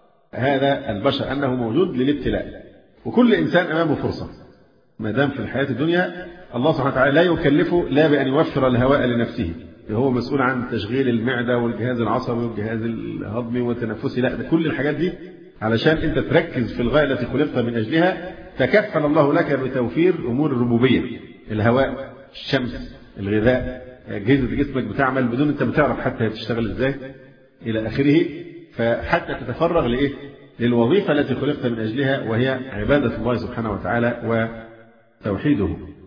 [SPEAKER 2] هذا البشر، أنه موجود للابتلاء، وكل إنسان أمامه فرصة ما دام في الحياة الدنيا. الله سبحانه وتعالى لا يكلفه لا بأن يوفر الهواء لنفسه، هو مسؤول عن تشغيل المعدة والجهاز العصبي والجهاز الهضمي والتنفسي، لا ده كل الحاجات دي علشان أنت تركز في الغاية التي خلقت من أجلها. تكفل الله لك بتوفير أمور الربوبية، الهواء، الشمس، الغذاء، أجهزة جسمك بتعمل بدون أنت بتعرف حتى هي بتشتغل إزاي إلى آخره، فحتى تتفرغ لإيه؟ للوظيفة التي خلقت من أجلها، وهي عبادة الله سبحانه وتعالى وتوحيده.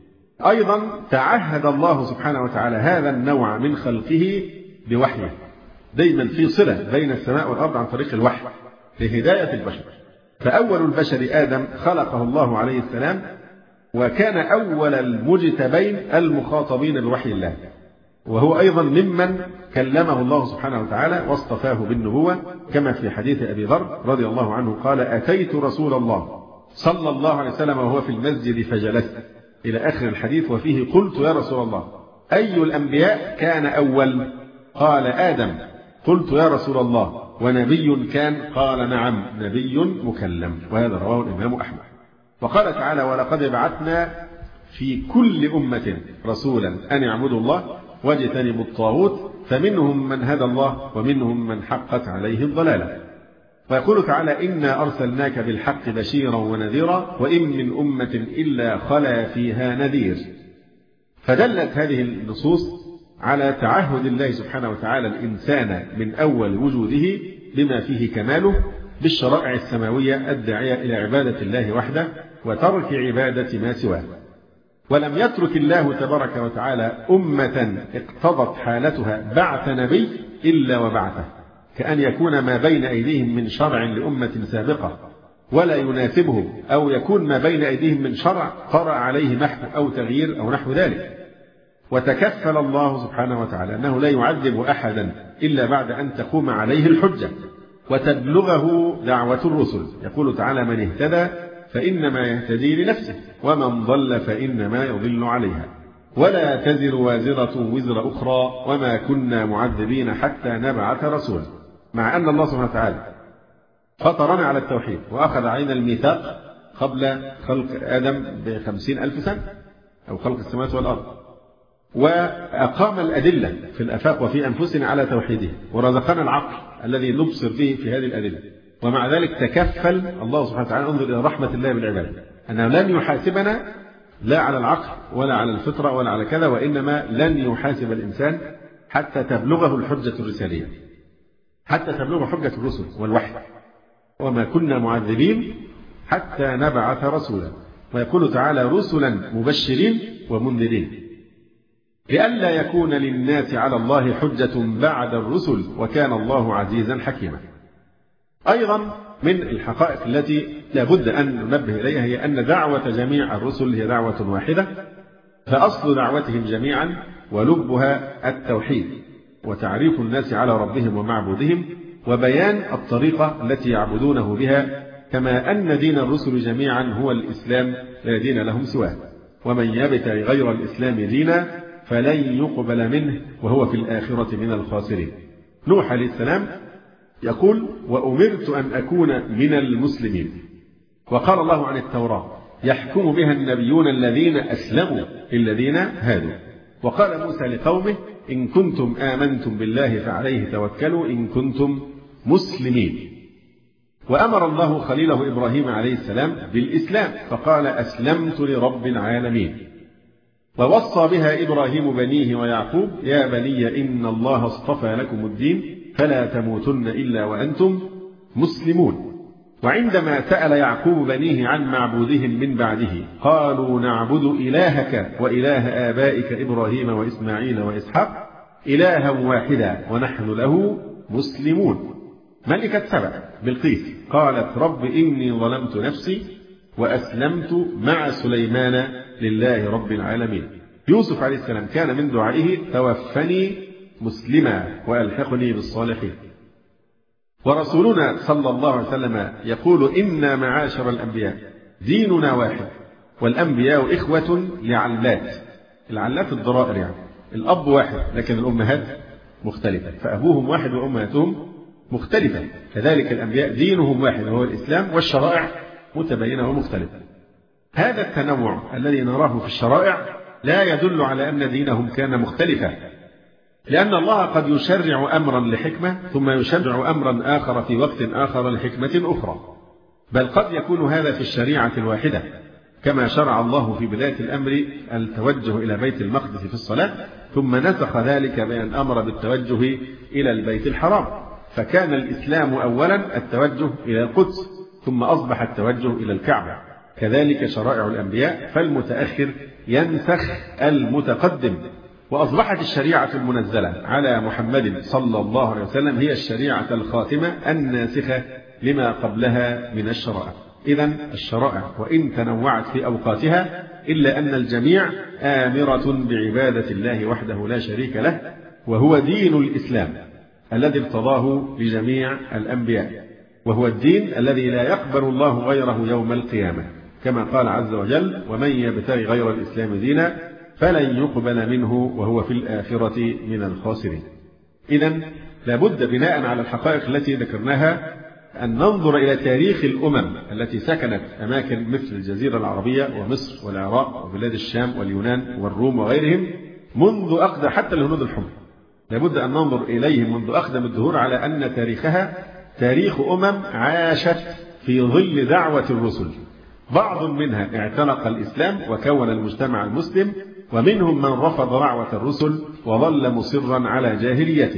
[SPEAKER 2] أيضا تعهد الله سبحانه وتعالى هذا النوع من خلقه بوحيه، دايما في صلة بين السماء والأرض عن طريق الوحي لهداية البشر. فأول البشر آدم خلقه الله عليه السلام، وكان أول المجتبين المخاطبين بوحي الله، وهو أيضا ممن كلمه الله سبحانه وتعالى واصطفاه بالنبوة، كما في حديث أبي ذر رضي الله عنه قال أتيت رسول الله صلى الله عليه وسلم وهو في المسجد فجلست، إلى آخر الحديث. وفيه قلت يا رسول الله أي الأنبياء كان أول؟ قال آدم. قلت يا رسول الله ونبي كان؟ قال نعم نبي مكلم. وهذا رواه الإمام أحمد. وقال تعالى ولقد بعثنا في كل أمة رسولا أن يعبدوا الله واجتنبوا الطاغوت فمنهم من هدى الله ومنهم من حقت عليه الضلالة. ويقول تعالى إنا أرسلناك بالحق بشيرا ونذيرا وإن من أمة إلا خلا فيها نذير. فدلت هذه النصوص على تعهد الله سبحانه وتعالى الإنسان من أول وجوده بما فيه كماله بالشرائع السماوية الداعية إلى عبادة الله وحده وترك عبادة ما سواه. ولم يترك الله تبارك وتعالى أمة اقتضت حالتها بعث نبي إلا وبعثه، كأن يكون ما بين أيديهم من شرع لأمة سابقة ولا يناسبه، أو يكون ما بين أيديهم من شرع طرأ عليه محو أو تغيير أو نحو ذلك. وتكفل الله سبحانه وتعالى أنه لا يعذب أحدا إلا بعد أن تقوم عليه الحجة وتبلغه دعوة الرسل. يقول تعالى من اهتدى فإنما يهتدي لنفسه ومن ضل فإنما يضل عليها ولا تزر وازرة وزر أخرى وما كنا معذبين حتى نبعث رسولا. مع أن الله سبحانه وتعالى فطرنا على التوحيد وأخذ علينا الميثاق قبل خلق آدم بخمسين ألف سنة أو خلق السماوات والأرض، وأقام الأدلة في الآفاق وفي أنفسنا على توحيده، ورزقنا العقل الذي نبصر به في هذه الأدلة. ومع ذلك تكفل الله سبحانه وتعالى، انظر إلى رحمة الله بالعباد، أنه لن يحاسبنا لا على العقل ولا على الفطرة ولا على كذا، وإنما لن يحاسب الإنسان حتى تبلغه الحجة الرسالية، حتى تبلغ حجة الرسل والوحي. وما كنا معذبين حتى نبعث رسولا. ويقول تعالى رسلا مبشرين ومنذرين لئلا يكون للناس على الله حجة بعد الرسل وكان الله عزيزا حكيما. أيضا من الحقائق التي لابد أن ننبه إليها هي أن دعوة جميع الرسل هي دعوة واحدة، فأصل دعوتهم جميعا ولبها التوحيد وتعريف الناس على ربهم ومعبودهم وبيان الطريقة التي يعبدونه بها، كما أن دين الرسل جميعا هو الإسلام لا دين لهم سواه، ومن يبتغي غير الإسلام دينا فلن يقبل منه وهو في الآخرة من الخاسرين. نوح عليه السلام يقول وأمرت أن أكون من المسلمين. وقال الله عن التوراة يحكم بها النبيون الذين أسلموا للذين هادوا. وقال موسى لقومه إن كنتم آمنتم بالله فعليه توكلوا إن كنتم مسلمين. وأمر الله خليله إبراهيم عليه السلام بالإسلام فقال أسلمت لرب العالمين. ووصى بها إبراهيم بنيه ويعقوب يا بني إن الله اصطفى لكم الدين فلا تموتن إلا وأنتم مسلمون. وعندما سأل يعقوب بنيه عن معبودهم من بعده قالوا نعبد إلهك وإله آبائك إبراهيم وإسماعيل وإسحاق إلها واحدا ونحن له مسلمون. ملكة سبأ بلقيس قالت رب إني ظلمت نفسي وأسلمت مع سليمان لله رب العالمين. يوسف عليه السلام كان من دعائه توفني مسلما وألحقني بالصالحين. ورسولنا صلى الله عليه وسلم يقول إنا معاشر الأنبياء ديننا واحد والأنبياء إخوة لعلات. العلات الضرائر يعني الأب واحد لكن الأمهات مختلفة، فأبوهم واحد وأمهاتهم مختلفة. كذلك الأنبياء دينهم واحد وهو الإسلام، والشرائع متباينة ومختلفة. هذا التنوع الذي نراه في الشرائع لا يدل على أن دينهم كان مختلفا، لأن الله قد يشرع أمرا لحكمة ثم يشرع أمرا آخر في وقت آخر لحكمة أخرى، بل قد يكون هذا في الشريعة الواحدة، كما شرع الله في بداية الأمر التوجه إلى بيت المقدس في الصلاة، ثم نسخ ذلك بأن أمر بالتوجه إلى البيت الحرام، فكان الإسلام أولا التوجه إلى القدس، ثم أصبح التوجه إلى الكعبة. كذلك شرائع الأنبياء، فالمتأخر ينسخ المتقدم، وأصبحت الشريعة المنزلة على محمد صلى الله عليه وسلم هي الشريعة الخاتمة الناسخة لما قبلها من الشرائع. إذن الشرائع وإن تنوعت في أوقاتها إلا أن الجميع آمرة بعبادة الله وحده لا شريك له، وهو دين الإسلام الذي ارتضاه لجميع الأنبياء، وهو الدين الذي لا يقبل الله غيره يوم القيامة، كما قال عز وجل: ومن يبتغي غير الإسلام دينا فلن يقبل منه وهو في الآخرة من الخاسرين. إذن لابد بناء على الحقائق التي ذكرناها أن ننظر إلى تاريخ الأمم التي سكنت أماكن مثل الجزيرة العربية ومصر والعراق وبلاد الشام واليونان والروم وغيرهم منذ أقدم حتى الهنود الحمر. لابد أن ننظر إليهم منذ أقدم الدهور على أن تاريخها تاريخ أمم عاشت في ظل دعوة الرسل، بعض منها اعتنق الإسلام وكون المجتمع المسلم، ومنهم من رفض دعوة الرسل وظل مصرا على جاهليته،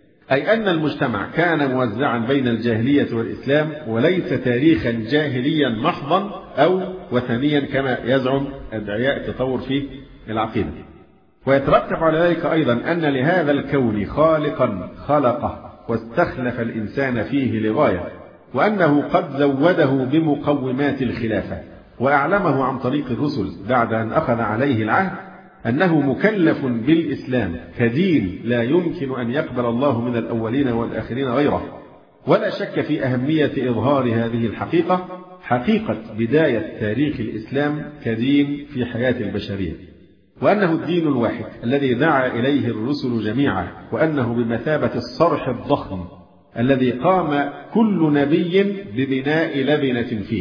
[SPEAKER 2] أي أن المجتمع كان موزعا بين الجاهلية والإسلام، وليس تاريخا جاهليا محضا أو وثنيا كما يزعم أدعياء التطور في العقيدة. ويترتب على ذلك أيضا أن لهذا الكون خالقا خلقه واستخلف الإنسان فيه لغاية، وأنه قد زوده بمقومات الخلافة، وأعلمه عن طريق الرسل بعد أن أخذ عليه العهد أنه مكلف بالإسلام كدين لا يمكن أن يقبل الله من الأولين والآخرين غيره. ولا شك في أهمية إظهار هذه الحقيقة، حقيقة بداية تاريخ الإسلام كدين في حياة البشرية، وأنه الدين الواحد الذي دعا إليه الرسل جميعا، وأنه بمثابة الصرح الضخم الذي قام كل نبي ببناء لبنة فيه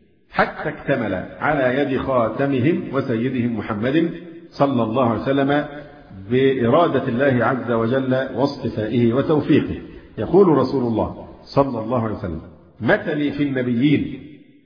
[SPEAKER 2] حتى اكتمل على يد خاتمهم وسيدهم محمد صلى الله عليه وسلم بإرادة الله عز وجل واصطفائه وتوفيقه. يقول رسول الله صلى الله عليه وسلم: مثلي في النبيين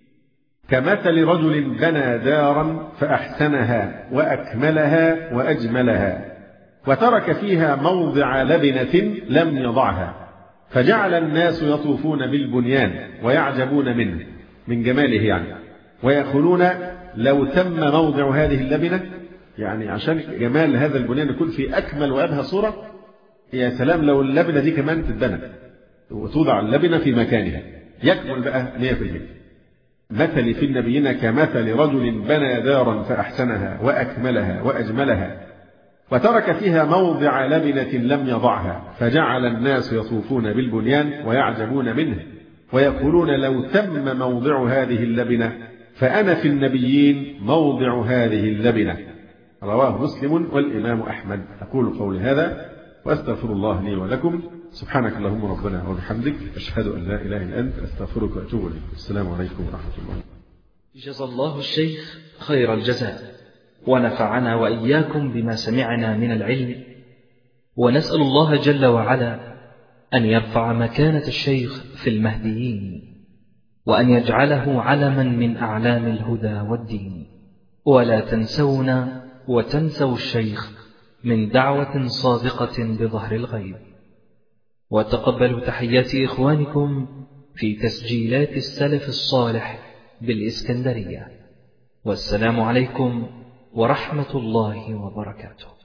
[SPEAKER 2] كمثل رجل بنى دارا فأحسنها وأكملها وأجملها، وترك فيها موضع لبنة لم يضعها، فجعل الناس يطوفون بالبنيان ويعجبون منه من جماله يعني، ويقولون لو تم موضع هذه اللبنة، يعني عشان جمال هذا البنيان يكون في أكمل وأبهى صورة، يا سلام لو اللبنة دي كمان تتبنى وتوضع اللبنة في مكانها يكمل بقى مئة بالمئة. مثل في النبيين كمثل رجل بنى دارا فأحسنها وأكملها وأجملها، وترك فيها موضع لبنة لم يضعها، فجعل الناس يطوفون بالبنيان ويعجبون منه، ويقولون لو تم موضع هذه اللبنة فأنا في النبيين موضع هذه اللبنة. رواه مسلم والإمام أحمد. أقول قولي هذا وأستغفر الله لي ولكم. سبحانك اللهم ربنا وبحمدك، أشهد أن لا إله إلا أنت، أستغفرك وأتوب إليك. السلام عليكم ورحمة الله.
[SPEAKER 1] جزا الله الشيخ خير الجزاء، ونفعنا وإياكم بما سمعنا من العلم، ونسأل الله جل وعلا أن يرفع مكانة الشيخ في المهديين، وأن يجعله علما من أعلام الهدى والدين. ولا تنسونا وتنسوا الشيخ من دعوة صادقة بظهر الغيب. وتقبلوا تحيات إخوانكم في تسجيلات السلف الصالح بالإسكندرية. والسلام عليكم ورحمة الله وبركاته.